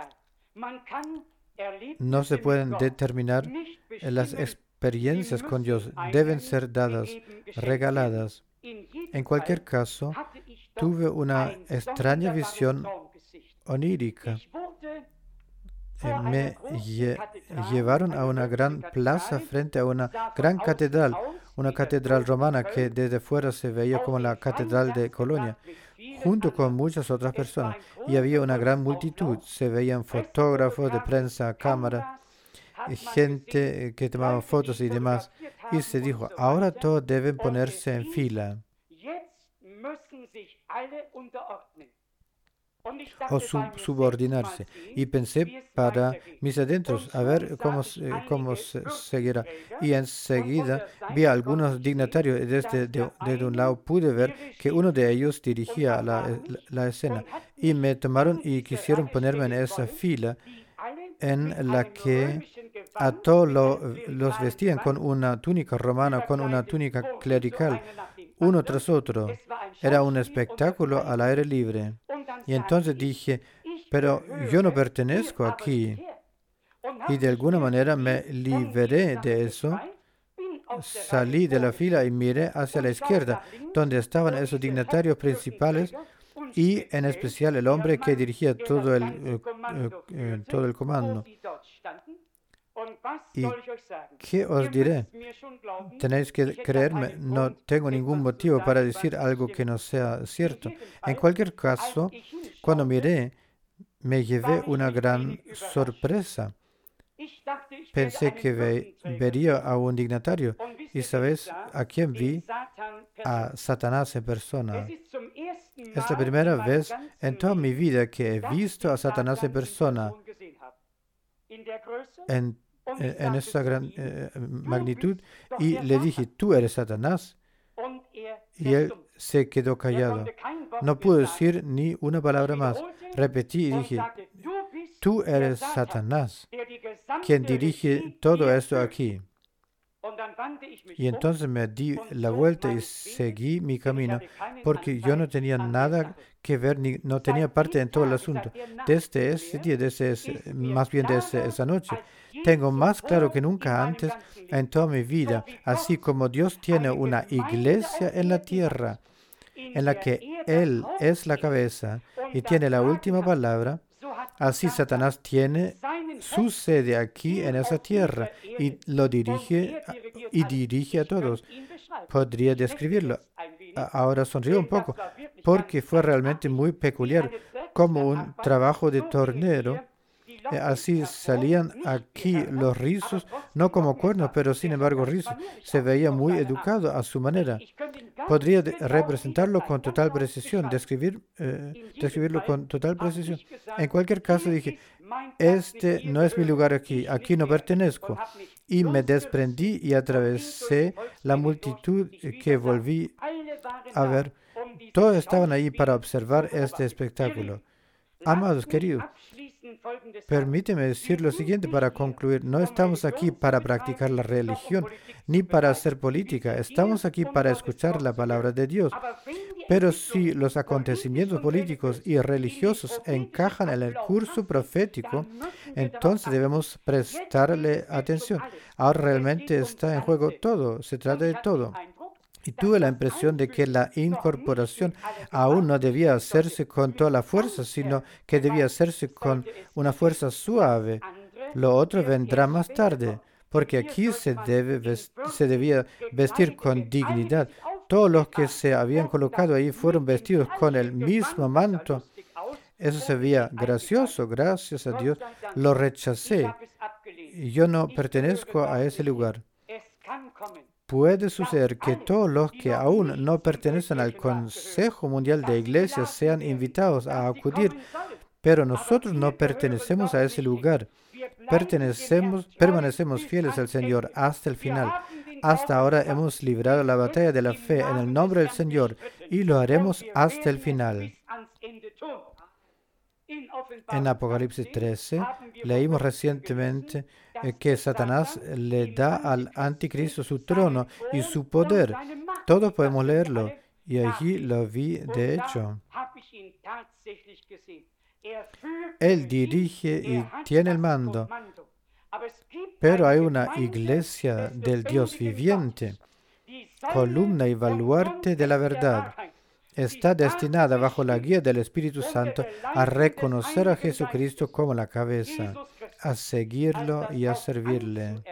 [SPEAKER 1] No se pueden determinar las experiencias con Dios, deben ser dadas, regaladas. En cualquier caso, tuve una extraña visión onírica. Me llevaron a una gran plaza frente a una gran catedral romana que desde fuera se veía como la catedral de Colonia, junto con muchas otras personas. Y había una gran multitud, se veían fotógrafos de prensa, cámaras, gente que tomaba fotos y demás. Y se dijo, ahora todos deben ponerse en fila o subordinarse. Y pensé para mis adentros, a ver cómo se seguirá. Y enseguida vi a algunos dignatarios. Desde un lado pude ver que uno de ellos dirigía la escena. Y me tomaron y quisieron ponerme en esa fila en la que a todos los vestían con una túnica romana, con una túnica clerical, uno tras otro. Era un espectáculo al aire libre. Y entonces dije, pero yo no pertenezco aquí. Y de alguna manera me liberé de eso. Salí de la fila y miré hacia la izquierda, donde estaban esos dignatarios principales y en especial el hombre que dirigía todo el comando. ¿Y qué os diré? Tenéis que creerme, no tengo ningún motivo para decir algo que no sea cierto. En cualquier caso, cuando miré, me llevé una gran sorpresa. Pensé que vería a un dignatario. ¿Y sabes a quién vi? A Satanás en persona. Es la primera vez en toda mi vida que he visto a Satanás en persona en esa gran magnitud. Y le dije, tú eres Satanás. Y él se quedó callado. No pudo decir ni una palabra más. Repetí y dije, tú eres Satanás, quien dirige todo esto aquí. Y entonces me di la vuelta y seguí mi camino, porque yo no tenía nada que ver, ni no tenía parte en todo el asunto. Desde ese día, más bien desde esa noche, tengo más claro que nunca antes en toda mi vida, así como Dios tiene una iglesia en la tierra, en la que Él es la cabeza y tiene la última palabra, así Satanás tiene su sede aquí en esa tierra y dirige a todos. Podría describirlo. Ahora sonrío un poco porque fue realmente muy peculiar, como un trabajo de tornero. Así salían aquí los rizos, no como cuernos, pero sin embargo rizos. Se veía muy educado a su manera. Podría representarlo con total precisión, describirlo con total precisión. En cualquier caso dije, este no es mi lugar aquí, aquí no pertenezco. Y me desprendí y atravesé la multitud que volví a ver. Todos estaban ahí para observar este espectáculo. Amados queridos, permíteme decir lo siguiente para concluir. No estamos aquí para practicar la religión ni para hacer política. Estamos aquí para escuchar la palabra de Dios. Pero si los acontecimientos políticos y religiosos encajan en el curso profético, entonces debemos prestarle atención. Ahora realmente está en juego todo, se trata de todo. Y tuve la impresión de que la incorporación aún no debía hacerse con toda la fuerza, sino que debía hacerse con una fuerza suave. Lo otro vendrá más tarde, porque aquí se debía vestir con dignidad. Todos los que se habían colocado ahí fueron vestidos con el mismo manto. Eso se veía gracioso, gracias a Dios. Lo rechacé. Y yo no pertenezco a ese lugar. Puede suceder que todos los que aún no pertenecen al Consejo Mundial de Iglesias sean invitados a acudir, pero nosotros no pertenecemos a ese lugar. Permanecemos fieles al Señor hasta el final. Hasta ahora hemos librado la batalla de la fe en el nombre del Señor y lo haremos hasta el final. En Apocalipsis 13 leímos recientemente que Satanás le da al anticristo su trono y su poder. Todos podemos leerlo y allí lo vi de hecho. Él dirige y tiene el mando, pero hay una iglesia del Dios viviente, columna y baluarte de la verdad. Está destinada bajo la guía del Espíritu Santo a reconocer a Jesucristo como la cabeza, a seguirlo y a servirle.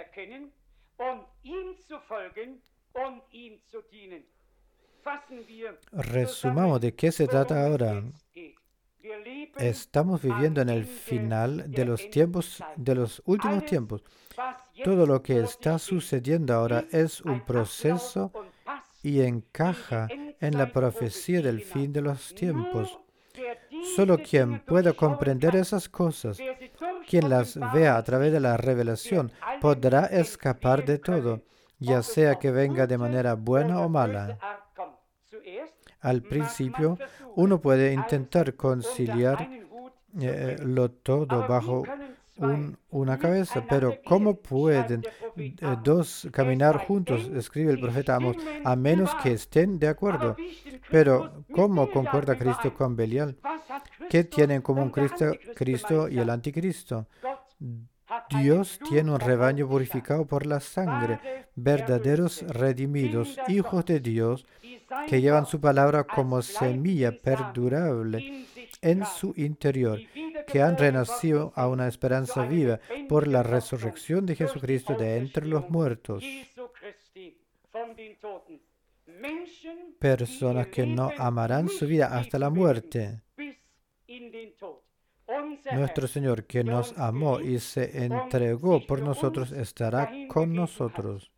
[SPEAKER 1] Resumamos de qué se trata ahora. Estamos viviendo en el final de los tiempos, de los últimos tiempos. Todo lo que está sucediendo ahora es un proceso y encaja en la profecía del fin de los tiempos. Solo quien pueda comprender esas cosas, quien las vea a través de la revelación, podrá escapar de todo, ya sea que venga de manera buena o mala. Al principio, uno puede intentar conciliarlo todo bajo una cabeza, pero ¿cómo pueden dos caminar juntos? Escribe el profeta Amós, a menos que estén de acuerdo. Pero ¿cómo concuerda Cristo con Belial? ¿Qué tienen en común Cristo y el anticristo? Dios tiene un rebaño purificado por la sangre, verdaderos redimidos, hijos de Dios, que llevan su palabra como semilla perdurable en su interior, que han renacido a una esperanza viva por la resurrección de Jesucristo de entre los muertos. Personas que no amarán su vida hasta la muerte. Nuestro Señor, que nos amó y se entregó por nosotros, estará con nosotros.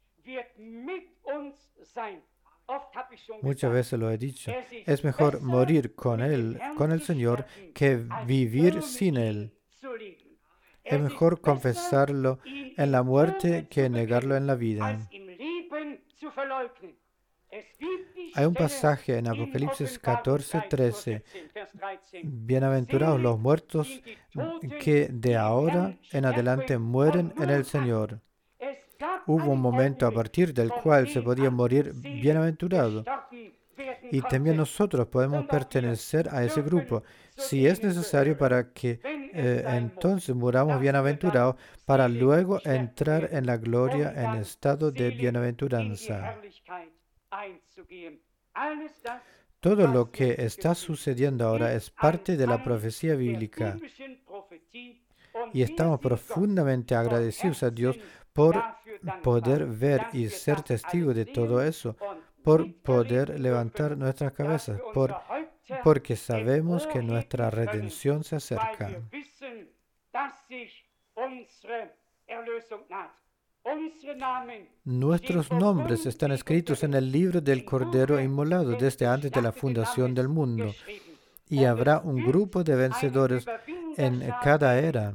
[SPEAKER 1] Muchas veces lo he dicho. Es mejor morir con Él, con el Señor, que vivir sin Él. Es mejor confesarlo en la muerte que negarlo en la vida. Hay un pasaje en Apocalipsis 14:13. Bienaventurados los muertos que de ahora en adelante mueren en el Señor. Hubo un momento a partir del cual se podía morir bienaventurado. Y también nosotros podemos pertenecer a ese grupo, si es necesario, para que entonces muramos bienaventurados, para luego entrar en la gloria en estado de bienaventuranza. Todo lo que está sucediendo ahora es parte de la profecía bíblica. Y estamos profundamente agradecidos a Dios por poder ver y ser testigo de todo eso, por poder levantar nuestras cabezas, porque sabemos que nuestra redención se acerca. Nuestros nombres están escritos en el libro del Cordero Inmolado desde antes de la fundación del mundo, y habrá un grupo de vencedores en cada era.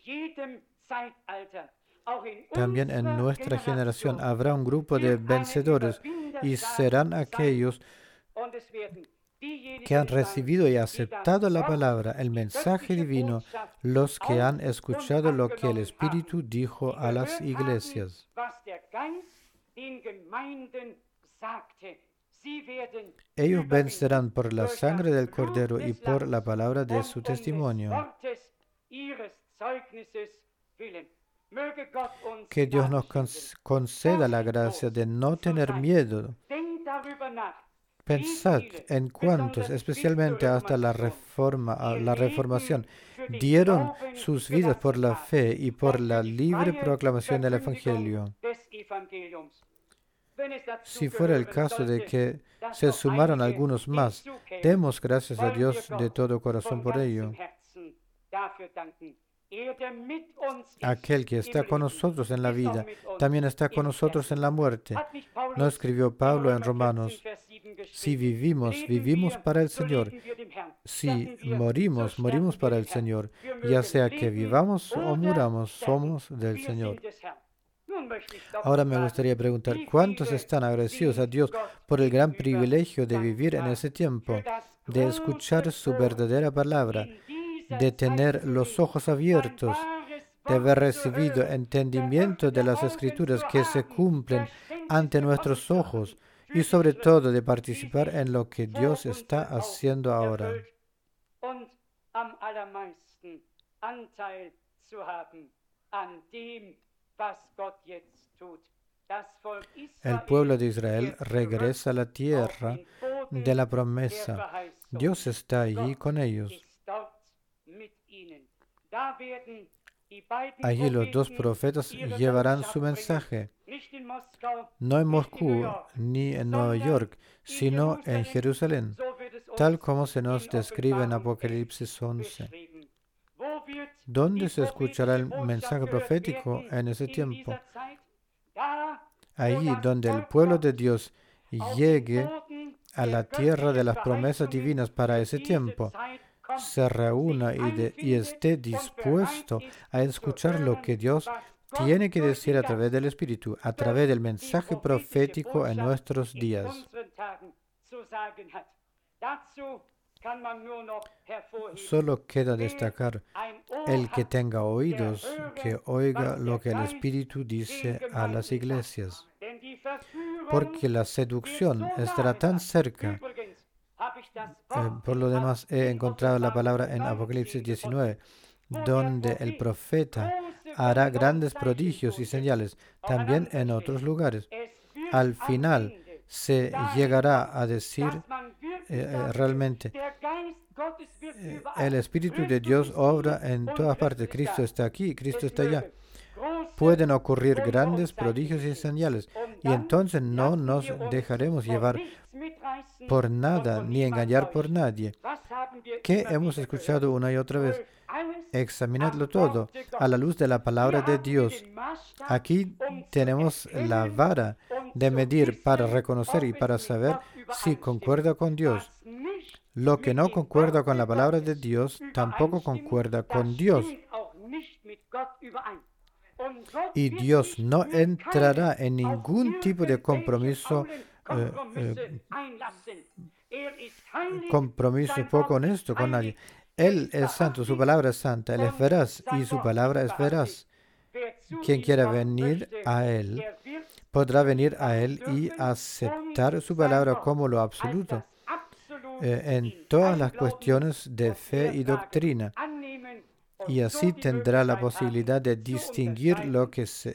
[SPEAKER 1] También en nuestra generación habrá un grupo de vencedores, y serán aquellos que han recibido y aceptado la palabra, el mensaje divino, los que han escuchado lo que el Espíritu dijo a las iglesias. Ellos vencerán por la sangre del Cordero y por la palabra de su testimonio. Que Dios nos conceda la gracia de no tener miedo. Pensad en cuántos, especialmente hasta la reformación, dieron sus vidas por la fe y por la libre proclamación del Evangelio. Si fuera el caso de que se sumaran algunos más, demos gracias a Dios de todo corazón por ello. Aquel que está con nosotros en la vida, también está con nosotros en la muerte. ¿No escribió Pablo en Romanos? Si vivimos, vivimos para el Señor. Si morimos, morimos para el Señor. Ya sea que vivamos o muramos, somos del Señor. Ahora me gustaría preguntar, ¿cuántos están agradecidos a Dios por el gran privilegio de vivir en ese tiempo, de escuchar su verdadera palabra, de tener los ojos abiertos, de haber recibido entendimiento de las Escrituras que se cumplen ante nuestros ojos y sobre todo de participar en lo que Dios está haciendo ahora? El pueblo de Israel regresa a la tierra de la promesa. Dios está allí con ellos. Allí los dos profetas llevarán su mensaje, no en Moscú ni en Nueva York, sino en Jerusalén, tal como se nos describe en Apocalipsis 11. ¿Dónde se escuchará el mensaje profético en ese tiempo? Allí donde el pueblo de Dios llegue a la tierra de las promesas divinas para ese tiempo, se reúna y esté dispuesto a escuchar lo que Dios tiene que decir a través del Espíritu, a través del mensaje profético en nuestros días. Solo queda destacar: el que tenga oídos, que oiga lo que el Espíritu dice a las iglesias. Porque la seducción estará tan cerca. Por lo demás, he encontrado la palabra en Apocalipsis 19, donde el profeta hará grandes prodigios y señales, también en otros lugares. Al final se llegará a decir realmente, el Espíritu de Dios obra en todas partes. Cristo está aquí, Cristo está allá. Pueden ocurrir grandes prodigios y señales, y entonces no nos dejaremos llevar por nada ni engañar por nadie. ¿Qué hemos escuchado una y otra vez? Examinadlo todo a la luz de la palabra de Dios. Aquí tenemos la vara de medir para reconocer y para saber si concuerda con Dios. Lo que no concuerda con la palabra de Dios tampoco concuerda con Dios. Y Dios no entrará en ningún tipo de compromiso poco honesto con nadie. Él es santo, su palabra es santa, Él es veraz y su palabra es veraz. Quien quiera venir a Él, podrá venir a Él y aceptar su palabra como lo absoluto en todas las cuestiones de fe y doctrina. Y así tendrá la posibilidad de distinguir lo que es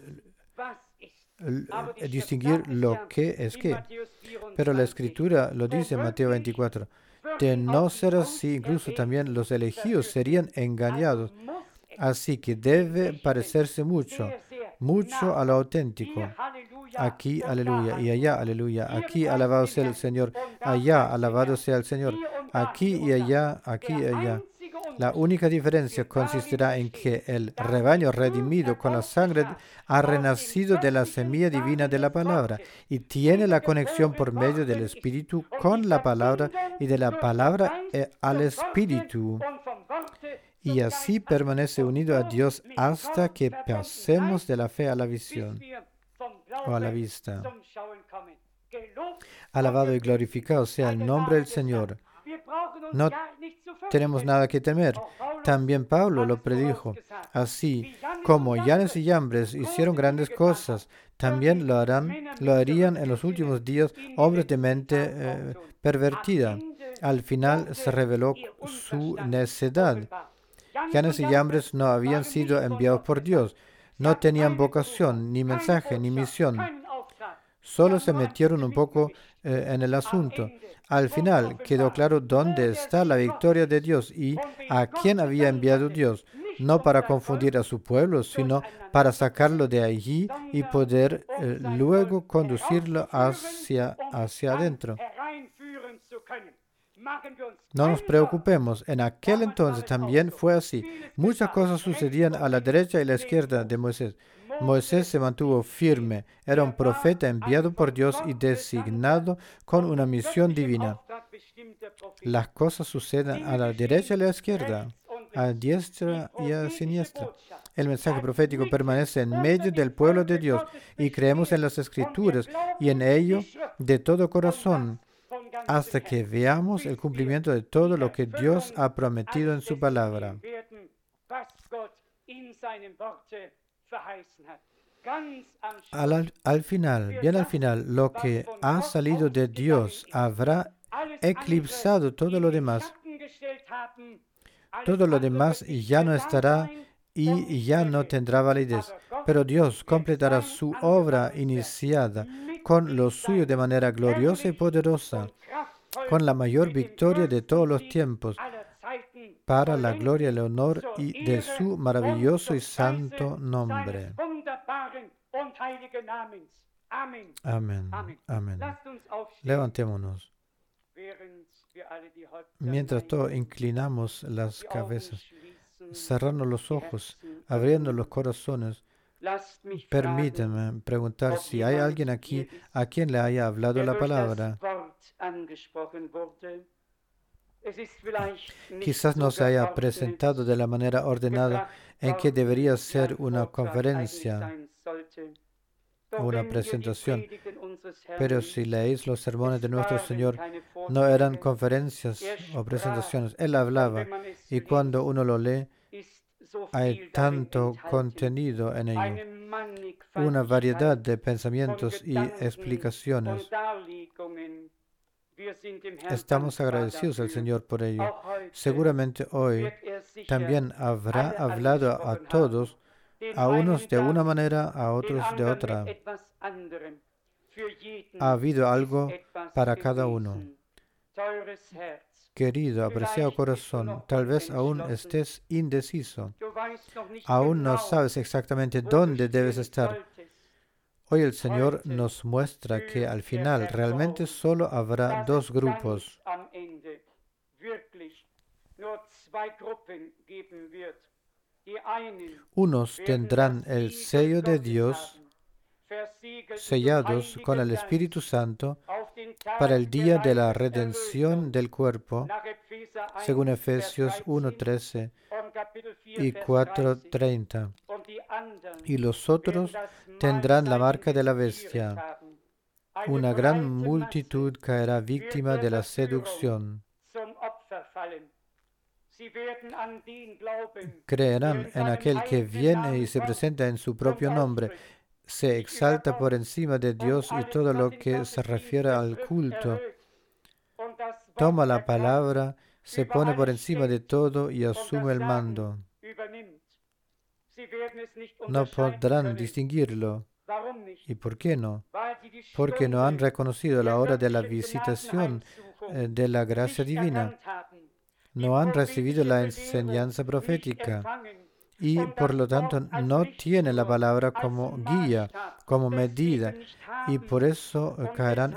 [SPEAKER 1] qué. Pero la Escritura lo dice en Mateo 24. De no ser así, incluso también los elegidos serían engañados. Así que debe parecerse mucho a lo auténtico. Aquí, aleluya, y allá, aleluya. Aquí, alabado sea el Señor. Allá, alabado sea el Señor. Aquí y allá, aquí y allá. La única diferencia consistirá en que el rebaño redimido con la sangre ha renacido de la semilla divina de la palabra y tiene la conexión por medio del Espíritu con la palabra y de la palabra al Espíritu. Y así permanece unido a Dios hasta que pasemos de la fe a la visión o a la vista. Alabado y glorificado sea el nombre del Señor. No tenemos nada que temer. También Pablo lo predijo. Así como Janes y Jambres hicieron grandes cosas, también lo harían en los últimos días hombres de mente pervertida. Al final se reveló su necedad. Janes y Jambres no habían sido enviados por Dios. No tenían vocación, ni mensaje, ni misión. Solo se metieron un poco en el asunto. Al final quedó claro dónde está la victoria de Dios y a quién había enviado Dios, no para confundir a su pueblo, sino para sacarlo de allí y poder luego conducirlo hacia adentro. No nos preocupemos, en aquel entonces también fue así. Muchas cosas sucedían a la derecha y la izquierda de Moisés. Moisés se mantuvo firme, era un profeta enviado por Dios y designado con una misión divina. Las cosas suceden a la derecha y a la izquierda, a diestra y a siniestra. El mensaje profético permanece en medio del pueblo de Dios y creemos en las Escrituras y en ello de todo corazón, hasta que veamos el cumplimiento de todo lo que Dios ha prometido en su palabra. Al final, lo que ha salido de Dios habrá eclipsado todo lo demás. Todo lo demás ya no estará y ya no tendrá validez. Pero Dios completará su obra iniciada con lo suyo de manera gloriosa y poderosa, con la mayor victoria de todos los tiempos, para la gloria, el honor y de su maravilloso y santo nombre. Amén. Amén. Levantémonos. Mientras todos inclinamos las cabezas, cerrando los ojos, abriendo los corazones, permítanme preguntar si hay alguien aquí a quien le haya hablado la palabra. Quizás no se haya presentado de la manera ordenada en que debería ser una conferencia o una presentación. Pero si leéis los sermones de nuestro Señor, no eran conferencias o presentaciones. Él hablaba y cuando uno lo lee, hay tanto contenido en ello, una variedad de pensamientos y explicaciones. Estamos agradecidos al Señor por ello. Seguramente hoy también habrá hablado a todos, a unos de una manera, a otros de otra. Ha habido algo para cada uno. Querido, apreciado corazón, tal vez aún estés indeciso. Aún no sabes exactamente dónde debes estar. Hoy el Señor nos muestra que al final realmente solo habrá dos grupos. Unos tendrán el sello de Dios, sellados con el Espíritu Santo, para el día de la redención del cuerpo, según Efesios 1:13 y 4:30. Y los otros tendrán la marca de la bestia. Una gran multitud caerá víctima de la seducción. Creerán en aquel que viene y se presenta en su propio nombre, se exalta por encima de Dios y todo lo que se refiere al culto. Toma la palabra, se pone por encima de todo y asume el mando. No podrán distinguirlo. ¿Y por qué no? Porque no han reconocido la hora de la visitación de la gracia divina. No han recibido la enseñanza profética y por lo tanto no tienen la palabra como guía, como medida, y por eso caerán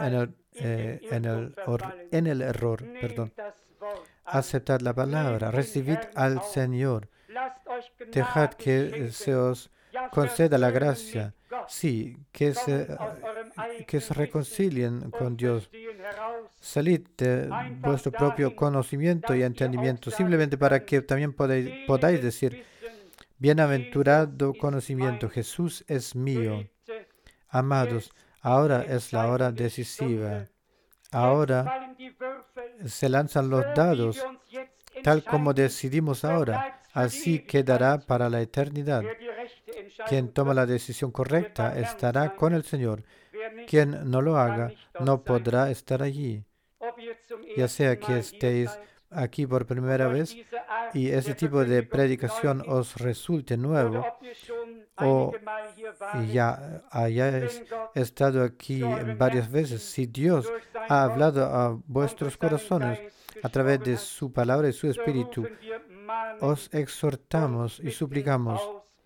[SPEAKER 1] en el error. Aceptad la palabra, recibid al Señor, dejad que se os conceda la gracia, sí, que se reconcilien con Dios. Salid de vuestro propio conocimiento y entendimiento, simplemente para que también podáis decir: bienaventurado conocimiento, Jesús es mío. Amados, ahora es la hora decisiva. Ahora se lanzan los dados, tal como decidimos ahora. Así quedará para la eternidad. Quien toma la decisión correcta estará con el Señor. Quien no lo haga no podrá estar allí. Ya sea que estéis aquí por primera vez y ese tipo de predicación os resulte nuevo, o ya hayáis estado aquí varias veces, si Dios ha hablado a vuestros corazones a través de su palabra y su espíritu, os exhortamos y suplicamos: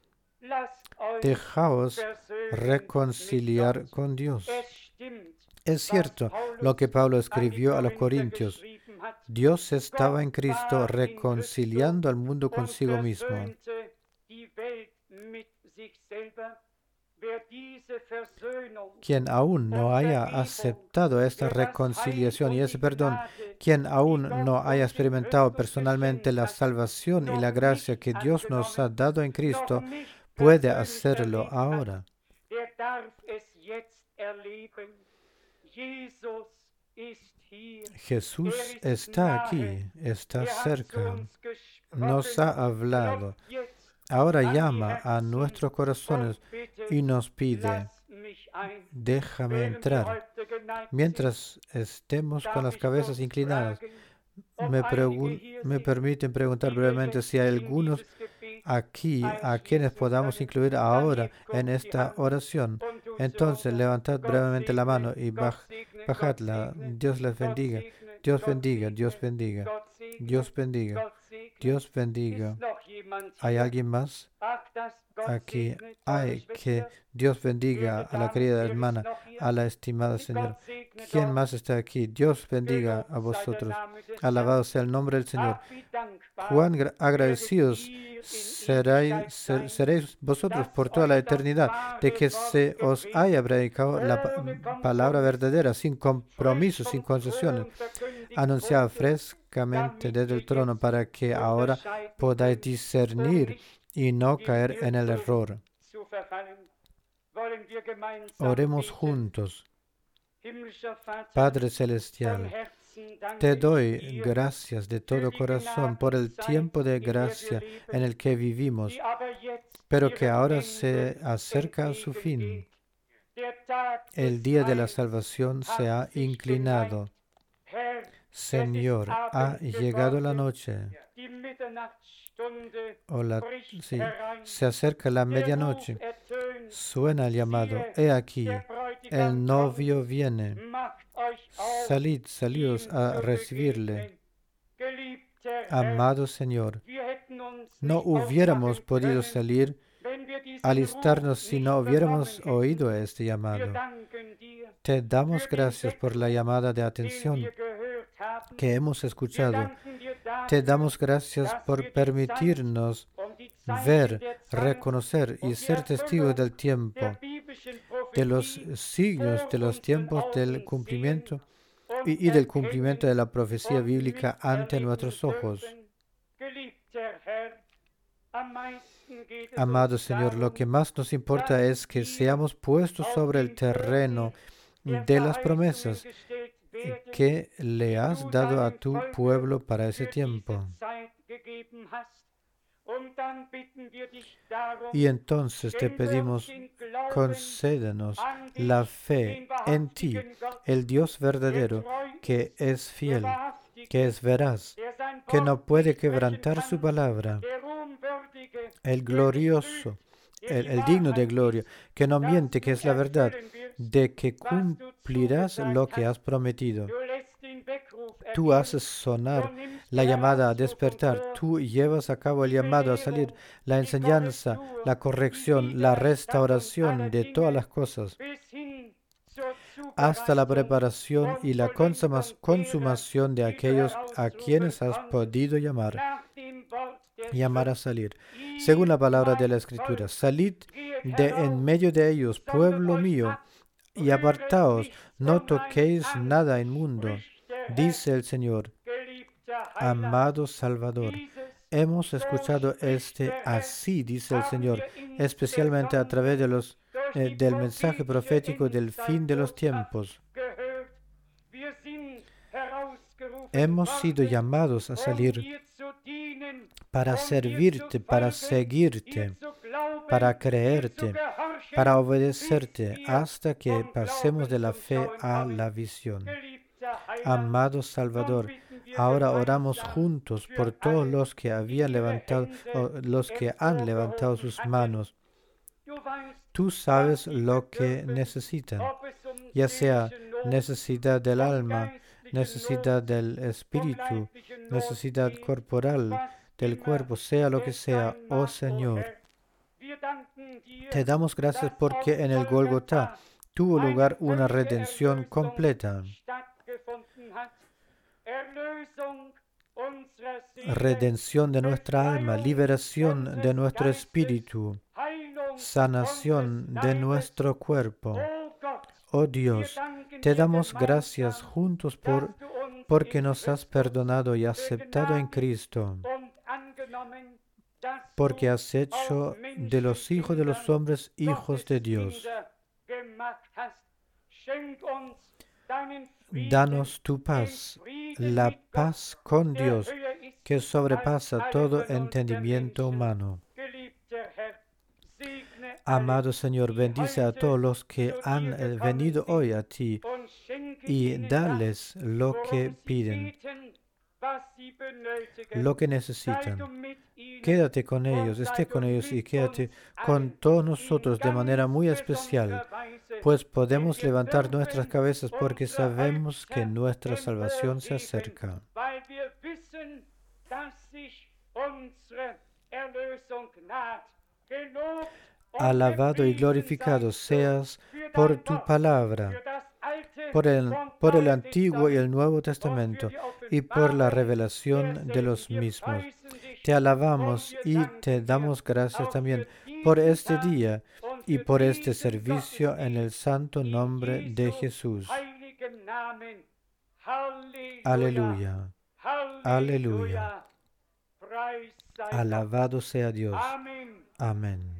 [SPEAKER 1] dejaos reconciliar con Dios. Es cierto lo que Pablo escribió a los Corintios: Dios estaba en Cristo reconciliando al mundo consigo mismo. Quien aún no haya aceptado esta reconciliación y ese perdón, quien aún no haya experimentado personalmente la salvación y la gracia que Dios nos ha dado en Cristo, puede hacerlo ahora. Jesús está aquí, está cerca, nos ha hablado. Ahora llama a nuestros corazones y nos pide: déjame entrar. Mientras estemos con las cabezas inclinadas, me permiten preguntar brevemente si hay algunos aquí a quienes podamos incluir ahora en esta oración. Entonces levantad brevemente la mano y bajadla. Dios les bendiga. Dios bendiga. Dios bendiga. Dios bendiga. Dios bendiga. ¿Hay alguien más? Aquí hay. Que Dios bendiga a la querida hermana, a la estimada señora. ¿Quién más está aquí? Dios bendiga a vosotros. Alabado sea el nombre del Señor. Cuán agradecidos seréis vosotros por toda la eternidad de que se os haya predicado la palabra verdadera, sin compromisos, sin concesiones, anunciada frescamente desde el trono, para que ahora podáis discernir y no caer en el error. Oremos juntos. Padre Celestial, te doy gracias de todo corazón por el tiempo de gracia en el que vivimos, pero que ahora se acerca a su fin. El día de la salvación se ha inclinado. Señor, ha llegado la noche. Se acerca la medianoche. Suena el llamado. He aquí, el novio viene. Salíos a recibirle. Amado Señor, no hubiéramos podido salir, alistarnos, si no hubiéramos oído este llamado. Te damos gracias por la llamada de atención que hemos escuchado. Te damos gracias por permitirnos ver, reconocer y ser testigos del tiempo, de los signos de los tiempos del cumplimiento y del cumplimiento de la profecía bíblica ante nuestros ojos. Amado Señor, lo que más nos importa es que seamos puestos sobre el terreno de las promesas que le has dado a tu pueblo para ese tiempo. Y entonces te pedimos, concédenos la fe en ti, el Dios verdadero, que es fiel, que es veraz, que no puede quebrantar su palabra, el glorioso, el digno de gloria, que no miente, que es la verdad, de que cumplirás lo que has prometido. Tú haces sonar la llamada a despertar, tú llevas a cabo el llamado a salir, la enseñanza, la corrección, la restauración de todas las cosas, hasta la preparación y la consumación de aquellos a quienes has podido llamar a salir. Según la palabra de la Escritura, salid de en medio de ellos, pueblo mío, y apartaos, no toquéis nada inmundo, dice el Señor. Amado Salvador, hemos escuchado así, dice el Señor, especialmente a través de del mensaje profético del fin de los tiempos. Hemos sido llamados a salir para servirte, para seguirte, para creerte, para obedecerte, hasta que pasemos de la fe a la visión. Amado Salvador, ahora oramos juntos por todos los que los que han levantado sus manos. Tú sabes lo que necesitan, ya sea necesidad del alma, necesidad del espíritu, necesidad corporal, del cuerpo, sea lo que sea, oh Señor. Te damos gracias porque en el Gólgota tuvo lugar una redención completa. Redención de nuestra alma, liberación de nuestro espíritu, sanación de nuestro cuerpo. Oh Dios, te damos gracias juntos porque nos has perdonado y aceptado en Cristo, porque has hecho de los hijos de los hombres hijos de Dios. Danos tu paz, la paz con Dios, que sobrepasa todo entendimiento humano. Amado Señor, bendice a todos los que han venido hoy a ti y dales lo que piden, lo que necesitan. Quédate con ellos, esté con ellos y quédate con todos nosotros de manera muy especial, pues podemos levantar nuestras cabezas porque sabemos que nuestra salvación se acerca. Alabado y glorificado seas por tu palabra, por el Antiguo y el Nuevo Testamento y por la revelación de los mismos. Te alabamos y te damos gracias también por este día y por este servicio en el santo nombre de Jesús. Aleluya. Aleluya. Alabado sea Dios. Amén.